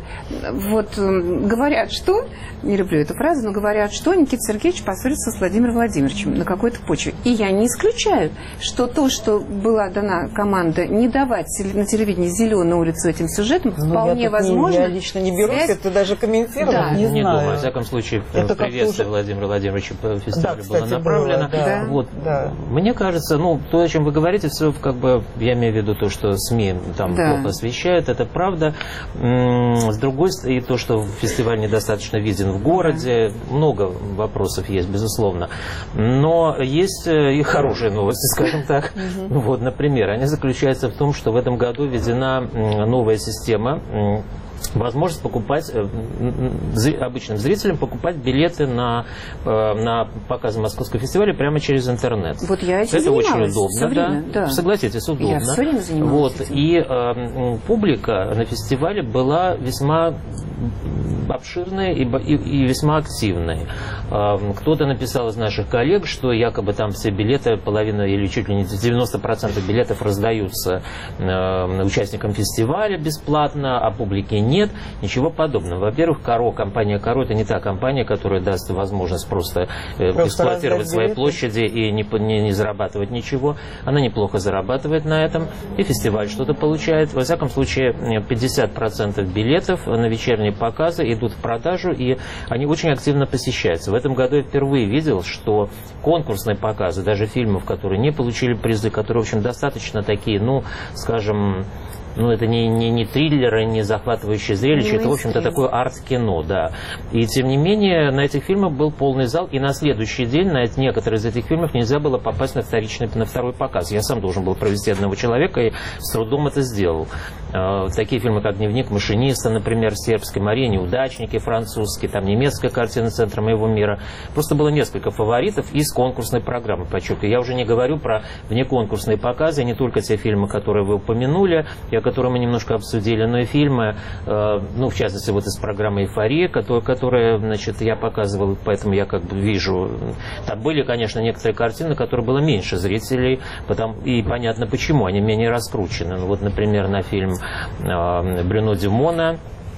Говорят, что, не люблю эту фразу, но говорят, что Никита Сергеевич поссорился с Владимиром Владимировичем на какой-то почве. И я не исключаю, что то, что была дана команда не давать на телевидении зеленую улицу этим сюжетам, вполне возможно. Я лично не берусь это даже комментировать, не знаю. Думаю, во всяком случае, приветствие Владимира Владимировича по фестивалю было направлено. Гагарина. Да, вот. Да. Мне кажется, ну, то, о чем вы говорите, все как бы, я имею в виду то, что СМИ там плохо освещают, это правда. С другой стороны, и то, что фестиваль недостаточно виден в городе, много вопросов есть, безусловно. Но есть и хорошие новости, скажем так. Вот, например, они заключаются в том, что в этом году введена новая система, возможность покупать обычным зрителям покупать билеты на показы Московского фестиваля прямо через интернет. Вот я этим это очень удобно, время, да. Согласитесь, удобно. Я все время занималась вот. И публика на фестивале была весьма обширная и весьма активная. Кто-то написал из наших коллег, что якобы там все билеты, половина или чуть ли не 90% билетов раздаются участникам фестиваля бесплатно, а публике нет. Ничего подобного. Во-первых, компания Каро — это не та компания, которая даст возможность просто эксплуатировать свои площади и не зарабатывать ничего. Она неплохо зарабатывает на этом, и фестиваль что-то получает. Во всяком случае, 50% билетов на вечерние показы идут в продажу, и они очень активно посещаются. В этом году я впервые видел, что конкурсные показы, даже фильмов, которые не получили призы, которые, в общем, достаточно такие, ну, скажем, ну, это не триллеры, не захватывающее зрелище, это, в общем-то, такое арт-кино, да. И, тем не менее, на этих фильмах был полный зал, и на следующий день на некоторые из этих фильмов нельзя было попасть на второй показ. Я сам должен был провести одного человека, и с трудом это сделал. Такие фильмы, как «Дневник машиниста», например, сербский, «Мария», «Неудачники», французский, там немецкая картина «Центра моего мира». Просто было несколько фаворитов из конкурсной программы, подчеркиваю. Я уже не говорю про внеконкурсные показы, не только те фильмы, которые вы упомянули, которые мы немножко обсудили, но и фильмы, ну, в частности, вот из программы «Эйфория», которая, значит, я показывал, поэтому я как бы вижу. Там были, конечно, некоторые картины, которые было меньше зрителей, и понятно почему, они менее раскручены. Ну, вот, например, на фильм Брюно Дюмона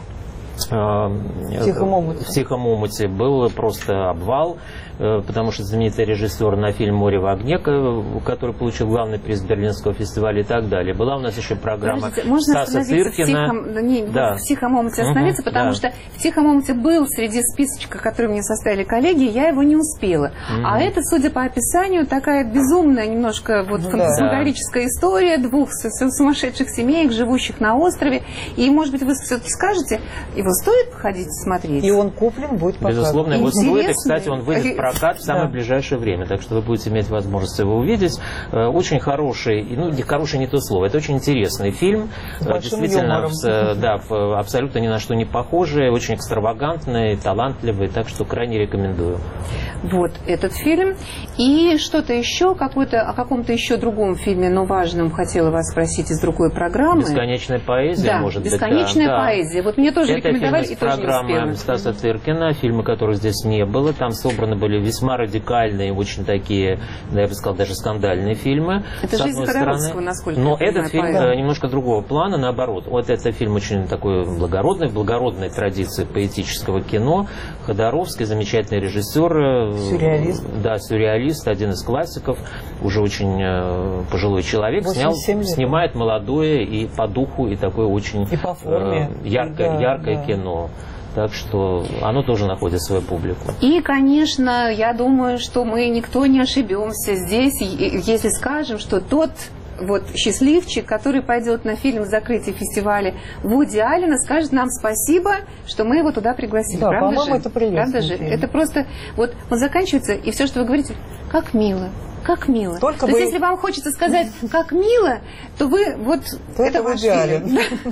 в «Тихом омуте» был просто обвал, потому что знаменитый режиссер на фильм «Море в огне», который получил главный приз Берлинского фестиваля и так далее. Была у нас еще программа Стаса Тыркина. В «Тихом омуте» остановиться, потому что в «Тихом омуте» был среди списочка, который мне составили коллеги, я его не успела. А это, судя по описанию, такая безумная немножко вот фантасмагорическая история двух сумасшедших семей, живущих на острове. И, может быть, вы все-таки скажете, его стоит ходить смотреть? И он куплен, будет показан. Безусловно, его стоит. И, кстати, он выйдет в прокат в самое ближайшее время. Так что вы будете иметь возможность его увидеть. Очень хороший, ну, хороший не то слово, это очень интересный фильм. Действительно, абсолютно ни на что не похожий, очень экстравагантный, талантливый. Так что крайне рекомендую. Вот этот фильм. И что-то еще, о каком-то еще другом фильме, но важном, хотела вас спросить из другой программы. «Бесконечная поэзия», может быть. «Бесконечная поэзия». Вот мне тоже рекомендовали, и тоже не успела. Программа Стаса Тыркина, фильмы, которых здесь не было. Там собраны были весьма радикальные, очень такие, я бы сказал, даже скандальные фильмы. Это жизнь Ходоровского, насколько я понимаю. Но этот фильм немножко другого плана, наоборот. Вот это фильм очень такой благородный, в благородной традиции поэтического кино. Ходоровский, замечательный режиссер. Сюрреалист. Да, сюрреалист, один из классиков, уже очень пожилой человек. Снимает молодое и по духу, и такое очень и по форме. Яркое кино. Так что оно тоже находит свою публику. И, конечно, я думаю, что мы никто не ошибемся здесь, если скажем, что тот вот счастливчик, который пойдет на фильм закрытия фестиваля Вуди Аллена, скажет нам спасибо, что мы его туда пригласили. Да, правда по-моему, же? это прелестно. Правда же? Это просто, вот он заканчивается, и все, что вы говорите, как мило. Как мило. То есть, если вам хочется сказать, как мило, то вы вот... Это в идеале.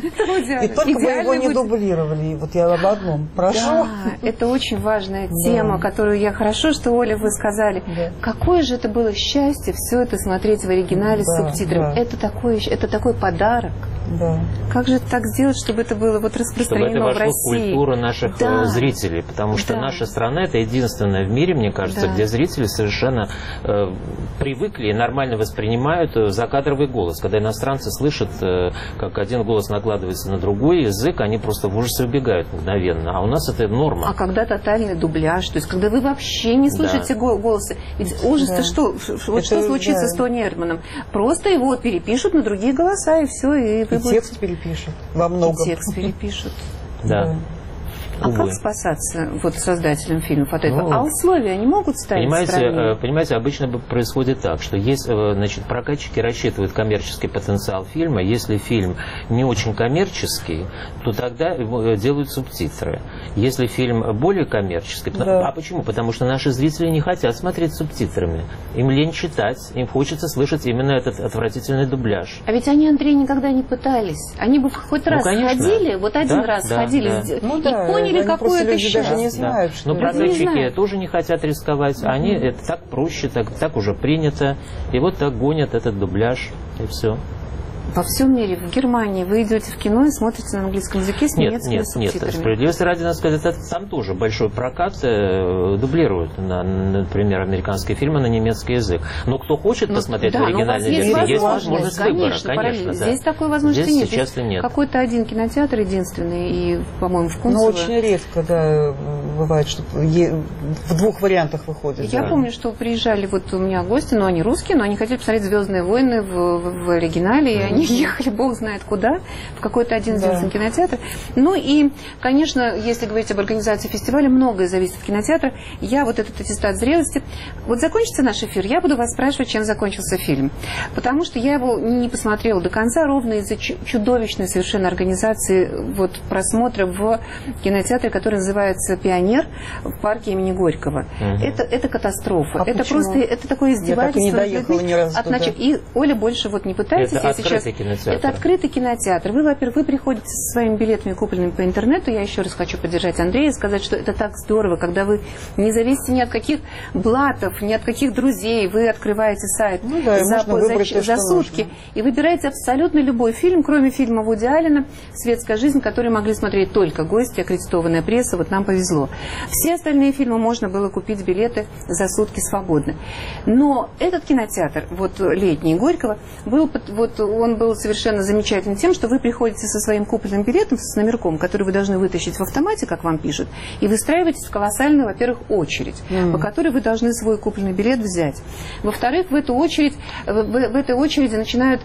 И только вы его не дублировали. Вот я об одном прошу. Да, это очень важная тема, которую я... Хорошо, что, Оля, вы сказали. Какое же это было счастье все это смотреть в оригинале с субтитрами. Это такой подарок. Да. Как же так сделать, чтобы это было вот распространено в России? Чтобы это вошло в культуру наших зрителей. Потому что наша страна — это единственная в мире, мне кажется, где зрители совершенно привыкли и нормально воспринимают закадровый голос. Когда иностранцы слышат, как один голос накладывается на другой язык, они просто в ужасе убегают мгновенно. А у нас это норма. А когда тотальный дубляж, то есть когда вы вообще не слышите голоса. Ведь ужас-то что? Вот что случится с Тони Эрдманом? Просто его перепишут на другие голоса, и все. И текст перепишут во многом. И текст перепишут. Да. А как спасаться вот создателям фильмов от этого? А условия они могут ставить? Понимаете, обычно происходит так, что значит, прокатчики рассчитывают коммерческий потенциал фильма. Если фильм не очень коммерческий, то тогда делают субтитры. Если фильм более коммерческий, а почему? Потому что наши зрители не хотят смотреть субтитрами. Им лень читать, им хочется слышать именно этот отвратительный дубляж. А ведь они, Андрей, никогда не пытались. Они бы хоть раз ходили, вот один раз ходили, и поняли, какое это счастье. Но прокатчики тоже не хотят рисковать. Они, это так проще, так уже принято. И вот так гонят этот дубляж, и все. Во всем мире, в Германии вы идете в кино и смотрите на английском языке с немецкими субтитрами. Нет, справедливости ради, надо сказать, там тоже большой прокат дублируют, например, американские фильмы на немецкий язык. Но кто хочет посмотреть в оригинальной версии, есть возможность выбора, конечно. Здесь такой возможности нет. Сейчас нет. Какой-то один кинотеатр единственный, и, по-моему, в Кунцево. Но очень редко, да, бывает, что в двух вариантах выходит. Я помню, что приезжали вот у меня гости, но они русские, но они хотели посмотреть «Звездные войны» в оригинале, и они ехали бог знает куда, в какой-то один единственный кинотеатр. Ну и, конечно, если говорить об организации фестиваля, многое зависит от кинотеатра. Я вот этот аттестат зрелости. Вот закончится наш эфир, я буду вас спрашивать, чем закончился фильм. Потому что я его не посмотрела до конца, ровно из-за чудовищной совершенно организации вот просмотра в кинотеатре, который называется «Пионер» в парке имени Горького. Это катастрофа. Это просто, это такое издевательство. Я так и не доехала ни разу туда. И, Оля, больше вот не пытайтесь, я сейчас... Это открытый кинотеатр. Вы, во-первых, вы приходите со своими билетами, купленными по интернету. Я еще раз хочу поддержать Андрея и сказать, что это так здорово, когда вы не зависите ни от каких блатов, ни от каких друзей. Вы открываете сайт за сутки и выбираете абсолютно любой фильм, кроме фильма Вуди Аллена «Светская жизнь», который могли смотреть только гости, аккредитованная пресса. Вот нам повезло. Все остальные фильмы можно было купить билеты за сутки свободно. Но этот кинотеатр, вот летний Горького, он был совершенно замечательный тем, что вы приходите со своим купленным билетом, с номерком, который вы должны вытащить в автомате, как вам пишут, и выстраиваетесь в колоссальную, во-первых, очередь, по которой вы должны свой купленный билет взять. Во-вторых, в этой очереди начинают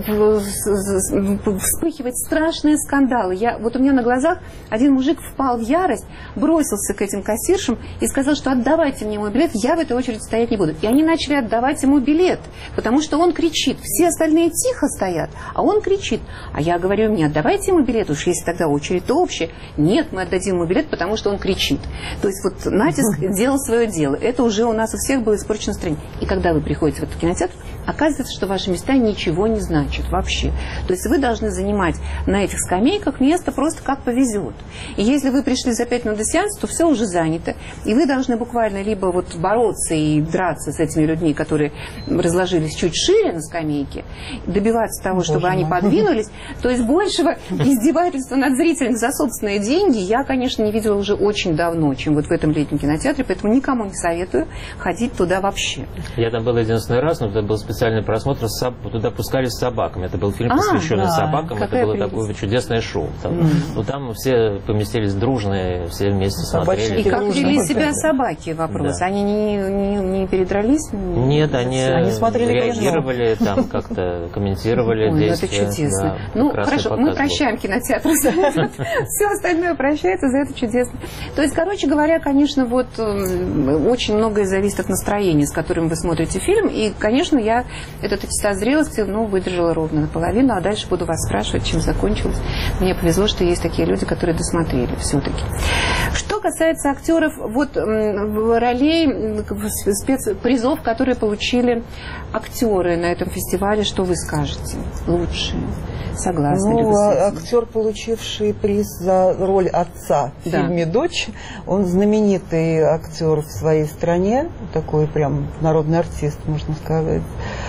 вспыхивать страшные скандалы. Вот у меня на глазах один мужик впал в ярость, бросился к этим кассиршам и сказал, что отдавайте мне мой билет, я в этой очереди стоять не буду. И они начали отдавать ему билет, потому что он кричит. Все остальные тихо стоят, а он кричит. А я говорю, не отдавайте ему билет, уж если тогда очередь-то общая. Нет, мы отдадим ему билет, потому что он кричит. То есть вот натиск делал свое дело. Это уже у нас у всех было испорчено настроение. И когда вы приходите в этот кинотеатр, оказывается, что ваши места ничего не значат вообще. То есть вы должны занимать на этих скамейках место просто как повезет. И если вы пришли за 5 минут до сеанса, то все уже занято. И вы должны буквально либо вот бороться и драться с этими людьми, которые разложились чуть шире на скамейке, добиваться того, чтобы они подвинулись. То есть большего издевательства над зрителем за собственные деньги я, конечно, не видела уже очень давно, чем вот в этом летнем кинотеатре, поэтому никому не советую ходить туда вообще. Я там был единственный раз, но это был специальный просмотр, туда пускали с собаками. Это был фильм, посвященный собакам, это было такое чудесное шоу. Там все поместились дружные, все вместе смотрели. И как вели себя собаки, вопрос? Они не передрались? Нет, они реагировали, там как-то комментировали действия. Это чудесно. Ну, хорошо, мы прощаем кинотеатр за это. Все остальное прощается за это чудесно. То есть, короче говоря, конечно, вот очень многое зависит от настроения, с которым вы смотрите фильм. И, конечно, я этот аттестат зрелости, выдержала ровно наполовину, а дальше буду вас спрашивать, чем закончилось. Мне повезло, что есть такие люди, которые досмотрели все-таки. Что касается актеров, вот ролей, спецпризов, которые получили актеры на этом фестивале, что вы скажете? Лучшие. Согласна ли вы с этим? Актер, получивший приз за роль отца в фильме «Дочь», он знаменитый актер в своей стране, такой прям народный артист, можно сказать.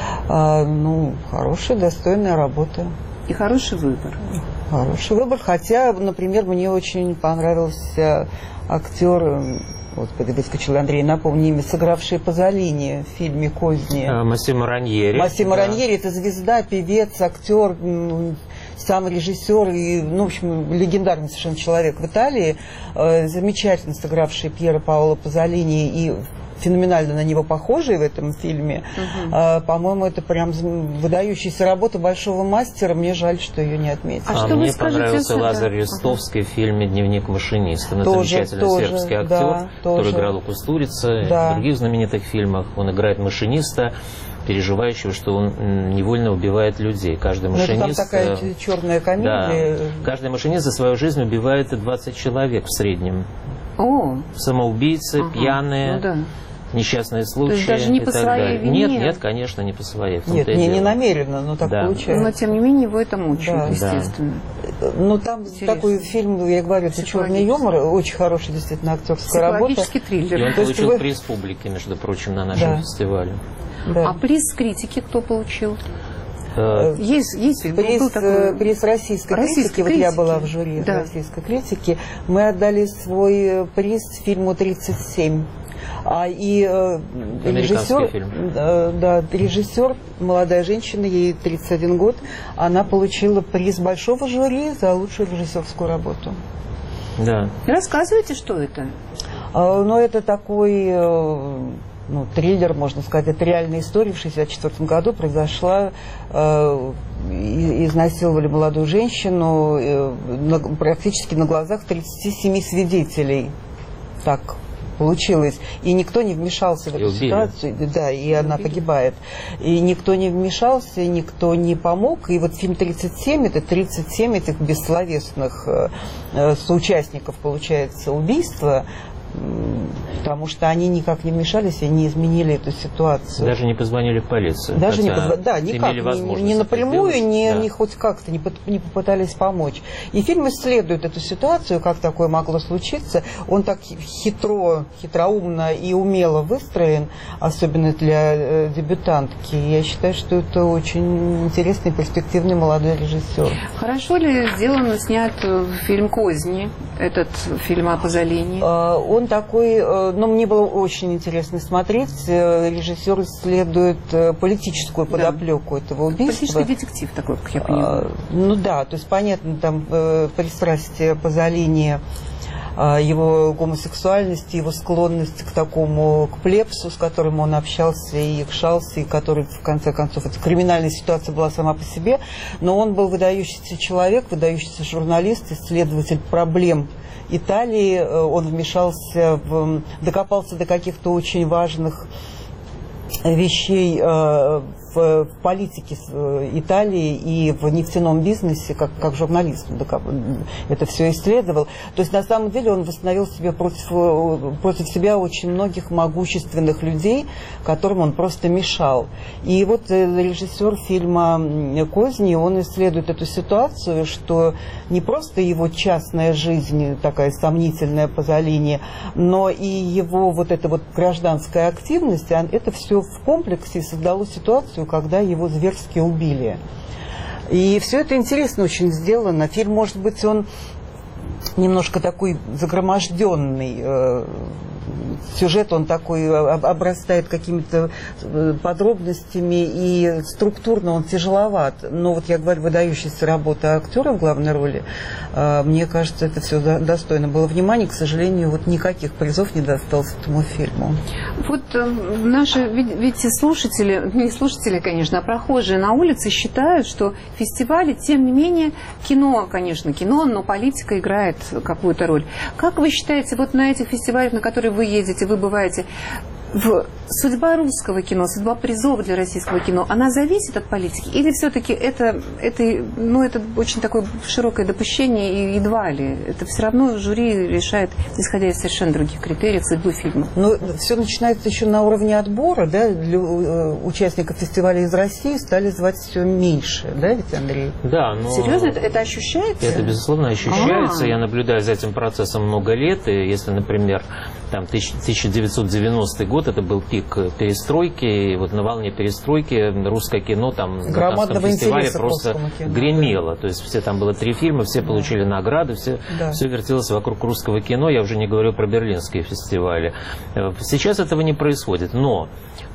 Хорошая, достойная работа. И хороший выбор. Хороший выбор, хотя, например, мне очень понравился актер, господи, выскочил Андрей, напомни имя, сыгравший Пазолини в фильме «Козни». Массимо Раньери. Массимо Раньери, это звезда, певец, актер, сам режиссер и, в общем, легендарный совершенно человек в Италии, замечательно сыгравший Пьера Паоло Пазолини и феноменально на него похожий в этом фильме. По-моему, это прям выдающаяся работа большого мастера. Мне жаль, что ее не отметили. А что мне понравился Лазарь Ростовский в фильме «Дневник машиниста». Он замечательный сербский актер, который играл у Кустурицы, в других знаменитых фильмах. Он играет машиниста, переживающего, что он невольно убивает людей. Каждый машинист... Там такая черная комедия. Да, каждый машинист за свою жизнь убивает 20 человек в среднем. Самоубийцы, пьяные, несчастные случаи. То есть даже не по своей вине? Нет, конечно, не по своей. Нет, не намеренно, но так получается. Но тем не менее его это мучает, естественно. Ну там такой фильм, я говорю, это черный юмор, очень хороший действительно актерская работа. Психологический триллер. И он получил приз публики, между прочим, на нашем фестивале. А приз критики кто получил? Есть приз российской критики. Вот я была в жюри российской критики. Мы отдали свой приз фильму «37». Режиссер, молодая женщина, ей 31 год, она получила приз большого жюри за лучшую режиссерскую работу. Да. Рассказывайте, что это? Ну, это такой... триллер, можно сказать, это реальная история. В 1964 году произошла, изнасиловали молодую женщину практически на глазах 37 свидетелей. Так получилось. И никто не вмешался в эту ситуацию. Да, и она погибает. И никто не вмешался, никто не помог. И вот фильм «37» — это 37 этих бессловесных соучастников, получается, убийства. Потому что они никак не вмешались и не изменили эту ситуацию. Даже не позвонили в полицию. Даже никак. Не напрямую, не хоть как-то не попытались помочь. И фильм исследует эту ситуацию, как такое могло случиться. Он так хитроумно и умело выстроен, особенно для дебютантки. Я считаю, что это очень интересный, перспективный молодой режиссер. Хорошо ли снят фильм «Козни», этот фильм о Пазолини? Он такой, мне было очень интересно смотреть. Режиссер исследует политическую подоплеку этого убийства. Политический детектив такой, как я понимаю. То есть понятно, там пристрастие Пазолини, его гомосексуальности, его склонность к плебсу, с которым он общался и якшался, и который, в конце концов, эта криминальная ситуация была сама по себе, но он был выдающийся человек, выдающийся журналист, исследователь проблем Италии. Он докопался до каких-то очень важных вещей в политике Италии и в нефтяном бизнесе, как журналист это все исследовал. То есть на самом деле он восстановил себе против себя очень многих могущественных людей, которым он просто мешал. И вот режиссер фильма «Козни», он исследует эту ситуацию, что не просто его частная жизнь такая сомнительная Пазолини, но и его эта гражданская активность, это все в комплексе создало ситуацию, когда его зверски убили. И все это интересно очень сделано. Фильм, может быть, он немножко такой загроможденный. Сюжет, он такой, обрастает какими-то подробностями, и структурно он тяжеловат. Но я говорю, выдающаяся работа актера в главной роли, мне кажется, это все достойно было внимания. К сожалению, никаких призов не досталось этому фильму. Наши, видите, слушатели, не слушатели, конечно, а прохожие на улице считают, что фестивали, тем не менее, кино, конечно, кино, но политика играет какую-то роль. Как вы считаете, на этих фестивалях, на которые вы едете, вы бываете, судьба русского кино, судьба призов для российского кино, она зависит от политики? Или все-таки это очень такое широкое допущение, и едва ли? Это все равно жюри решает, исходя из совершенно других критериев, судьбу фильма. Все начинается еще на уровне отбора, да? Для участников фестиваля из России стали звать все меньше, да, ведь, Андрей? Да, но... Серьезно? Это ощущается? Это, безусловно, ощущается. Я наблюдаю за этим процесом много лет, и если, например, 1990 год, это был пик перестройки, и на волне перестройки русское кино на Каннском фестивале просто гремело. То есть там было 3 фильма, все получили награды, все вертелось вокруг русского кино. Я уже не говорю про берлинские фестивали. Сейчас этого не происходит, но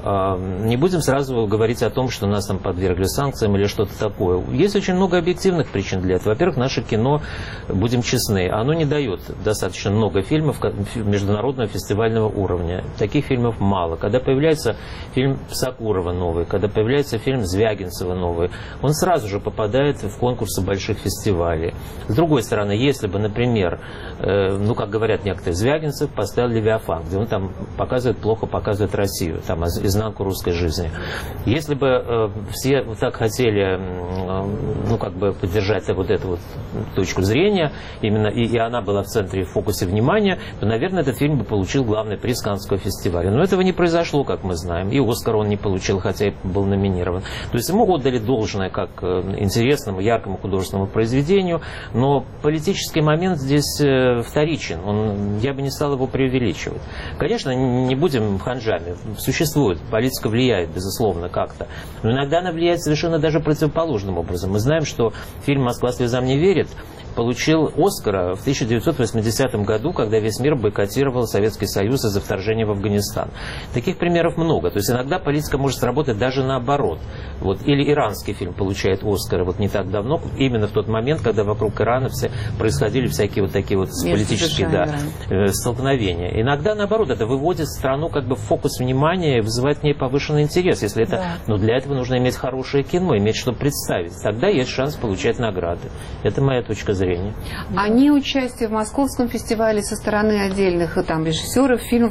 Не будем сразу говорить о том, что нас там подвергли санкциям или что-то такое. Есть очень много объективных причин для этого. Во-первых, наше кино, будем честны, оно не дает достаточно много фильмов международного фестивального уровня. Таких фильмов мало. Когда появляется фильм Сакурова новый, когда появляется фильм Звягинцева новый, он сразу же попадает в конкурсы больших фестивалей. С другой стороны, если бы, например, ну, как говорят некоторые, Звягинцев поставил «Левиафан», где он там плохо показывает Россию, там изнанку русской жизни. Если бы все вот так хотели, ну, как бы поддержать вот эту вот точку зрения, именно, и она была в центре, в фокусе внимания, то, наверное, этот фильм бы получил главный приз Каннского фестиваля. Но этого не произошло, как мы знаем. И «Оскар» он не получил, хотя и был номинирован. То есть ему отдали должное как интересному, яркому художественному произведению, но политический момент здесь вторичен. Я бы не стал его преувеличивать. Конечно, не будем ханжами. Существует, политика влияет, безусловно, как-то. Но иногда она влияет совершенно даже противоположным образом. Мы знаем, что фильм «Москва слезам не верит» получил «Оскара в 1980 году, когда весь мир бойкотировал Советский Союз из-за вторжения в Афганистан. Таких примеров много. То есть иногда политика может сработать даже наоборот. Вот. Или иранский фильм получает «Оскар» вот не так давно, именно в тот момент, когда вокруг Ирана происходили всякие вот такие вот политические столкновения. Иногда наоборот, это выводит страну как бы в фокус внимания и вызывает к ней повышенный интерес. Если это, но для этого нужно иметь хорошее кино, иметь что представить. Тогда есть шанс получать награды. Это моя точка зрения. А не участие в Московском фестивале со стороны отдельных там режиссеров фильмов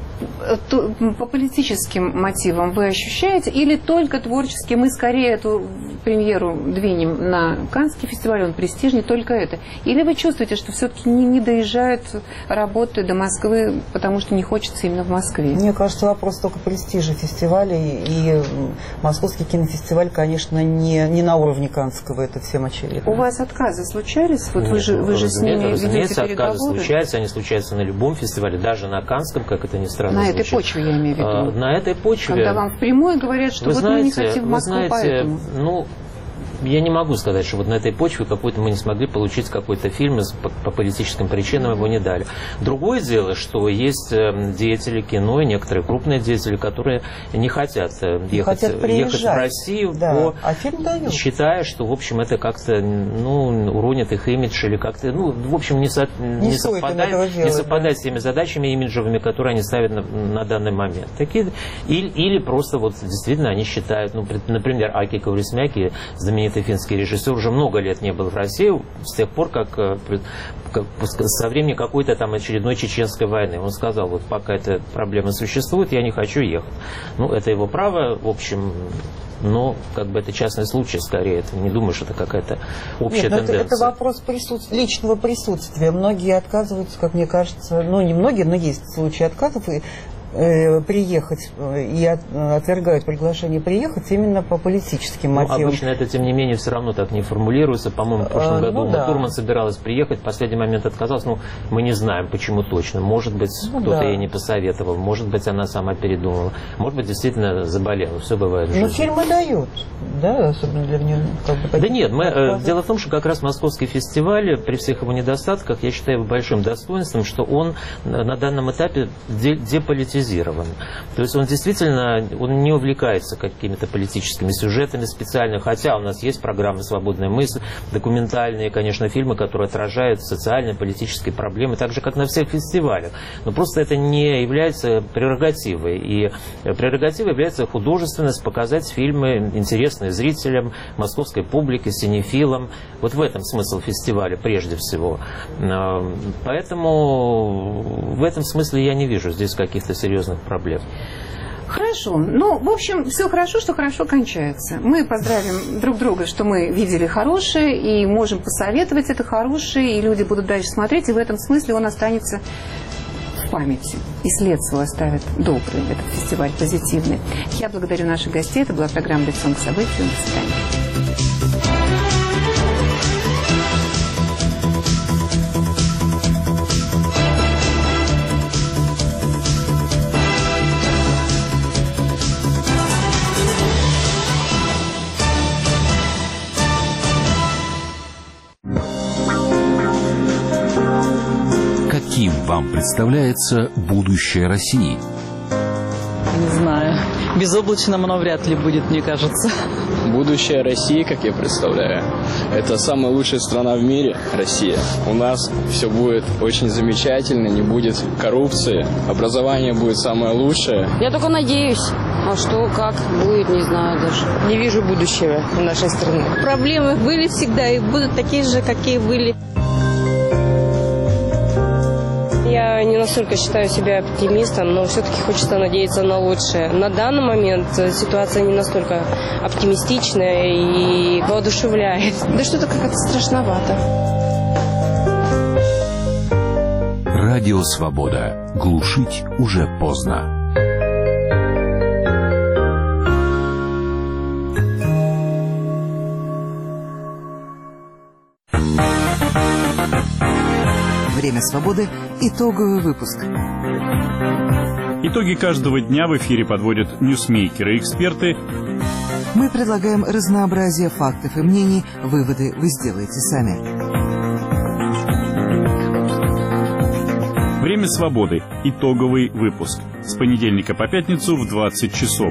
по политическим мотивам вы ощущаете или только творчески? Мы скорее эту премьеру двинем на Каннский фестиваль, он престижнее, только это. Или вы чувствуете, что все-таки не доезжают работы до Москвы, потому что не хочется именно в Москве? Мне кажется, вопрос только престижа фестиваля, и Московский кинофестиваль, конечно, не на уровне Каннского, это всем очевидно. У вас отказы случались? Вот вы же с ними ведете переговоры? Отказы случаются, они случаются на любом фестивале, даже на Каннском, как это ни странно. На этой почве, я имею в виду. На этой почве. Когда вам впрямую говорят, что вот мы не хотим в Москву, поэтому. Ну, я не могу сказать, что вот на этой почве какой-то мы не смогли получить какой-то фильм, по политическим причинам его не дали. Другое дело, что есть деятели кино и некоторые крупные деятели, которые не хотят ехать в Россию, считая, что, в общем, это как-то уронит их имидж или как-то, в общем, не совпадает с теми задачами имиджевыми, которые они ставят на данный момент. Или просто вот действительно они считают, например, Аки Каурисмяки, знаменитый финский режиссер, уже много лет не был в России, с тех пор, как со времени какой-то там очередной чеченской войны. Он сказал, вот пока эта проблема существует, я не хочу ехать. Это его право, в общем, но как бы это частный случай скорее. Это, не думаю, что это какая-то общая тенденция. Это вопрос личного присутствия. Многие отказываются, как мне кажется, не многие, но есть случаи отказов, приехать и отвергают приглашение приехать именно по политическим мотивам. Обычно это, тем не менее, все равно так не формулируется. По-моему, в прошлом году Турман собиралась приехать, в последний момент отказалась. Мы не знаем, почему точно. Может быть, кто-то ей не посоветовал, может быть, она сама передумала, может быть, действительно заболела. Все бывает в жизни. Но фильмы дают, да, особенно для нее. Да нет, дело в том, что как раз Московский фестиваль, при всех его недостатках, я считаю его большим достоинством, что он на данном этапе деполитизирован. То есть он действительно не увлекается какими-то политическими сюжетами специально, хотя у нас есть программы «Свободная мысль», документальные, конечно, фильмы, которые отражают социальные, политические проблемы, так же, как на всех фестивалях. Но просто это не является прерогативой. И прерогативой является художественность, показать фильмы, интересные зрителям, московской публике, синефилам. Вот в этом смысл фестиваля прежде всего. Поэтому в этом смысле я не вижу здесь каких-то серьезных проблем. Хорошо. В общем, все хорошо, что хорошо кончается. Мы поздравим друг друга, что мы видели хорошее, и можем посоветовать это хорошее, и люди будут дальше смотреть, и в этом смысле он останется в памяти. И след свой оставит добрый, этот фестиваль позитивный. Я благодарю наших гостей. Это была программа «Лицом к событию». До свидания. Каким вам представляется будущее России? Не знаю. Безоблачным оно вряд ли будет, мне кажется. Будущее России, как я представляю, это самая лучшая страна в мире, Россия. У нас все будет очень замечательно, не будет коррупции, образование будет самое лучшее. Я только надеюсь. А что, как будет, не знаю даже. Не вижу будущего в нашей стране. Проблемы были всегда и будут такие же, какие были. Я не настолько считаю себя оптимистом, но все-таки хочется надеяться на лучшее. На данный момент ситуация не настолько оптимистичная и воодушевляет. Да что-то как-то страшновато. Радио «Свобода». Глушить уже поздно. Время свободы. Итоговый выпуск. Итоги каждого дня в эфире подводят ньюсмейкеры и эксперты. Мы предлагаем разнообразие фактов и мнений. Выводы вы сделаете сами. Время свободы. Итоговый выпуск. С понедельника по пятницу в 20 часов.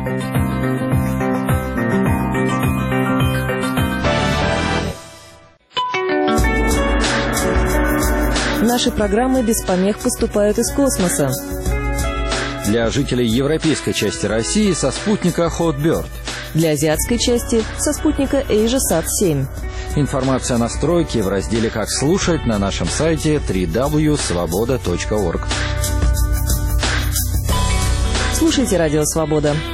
Наши программы без помех поступают из космоса. Для жителей европейской части России со спутника Hotbird. Для азиатской части со спутника AsiaSat-7. Информация о настройке в разделе «Как слушать» на нашем сайте www.svoboda.org. Слушайте «Радио Свобода».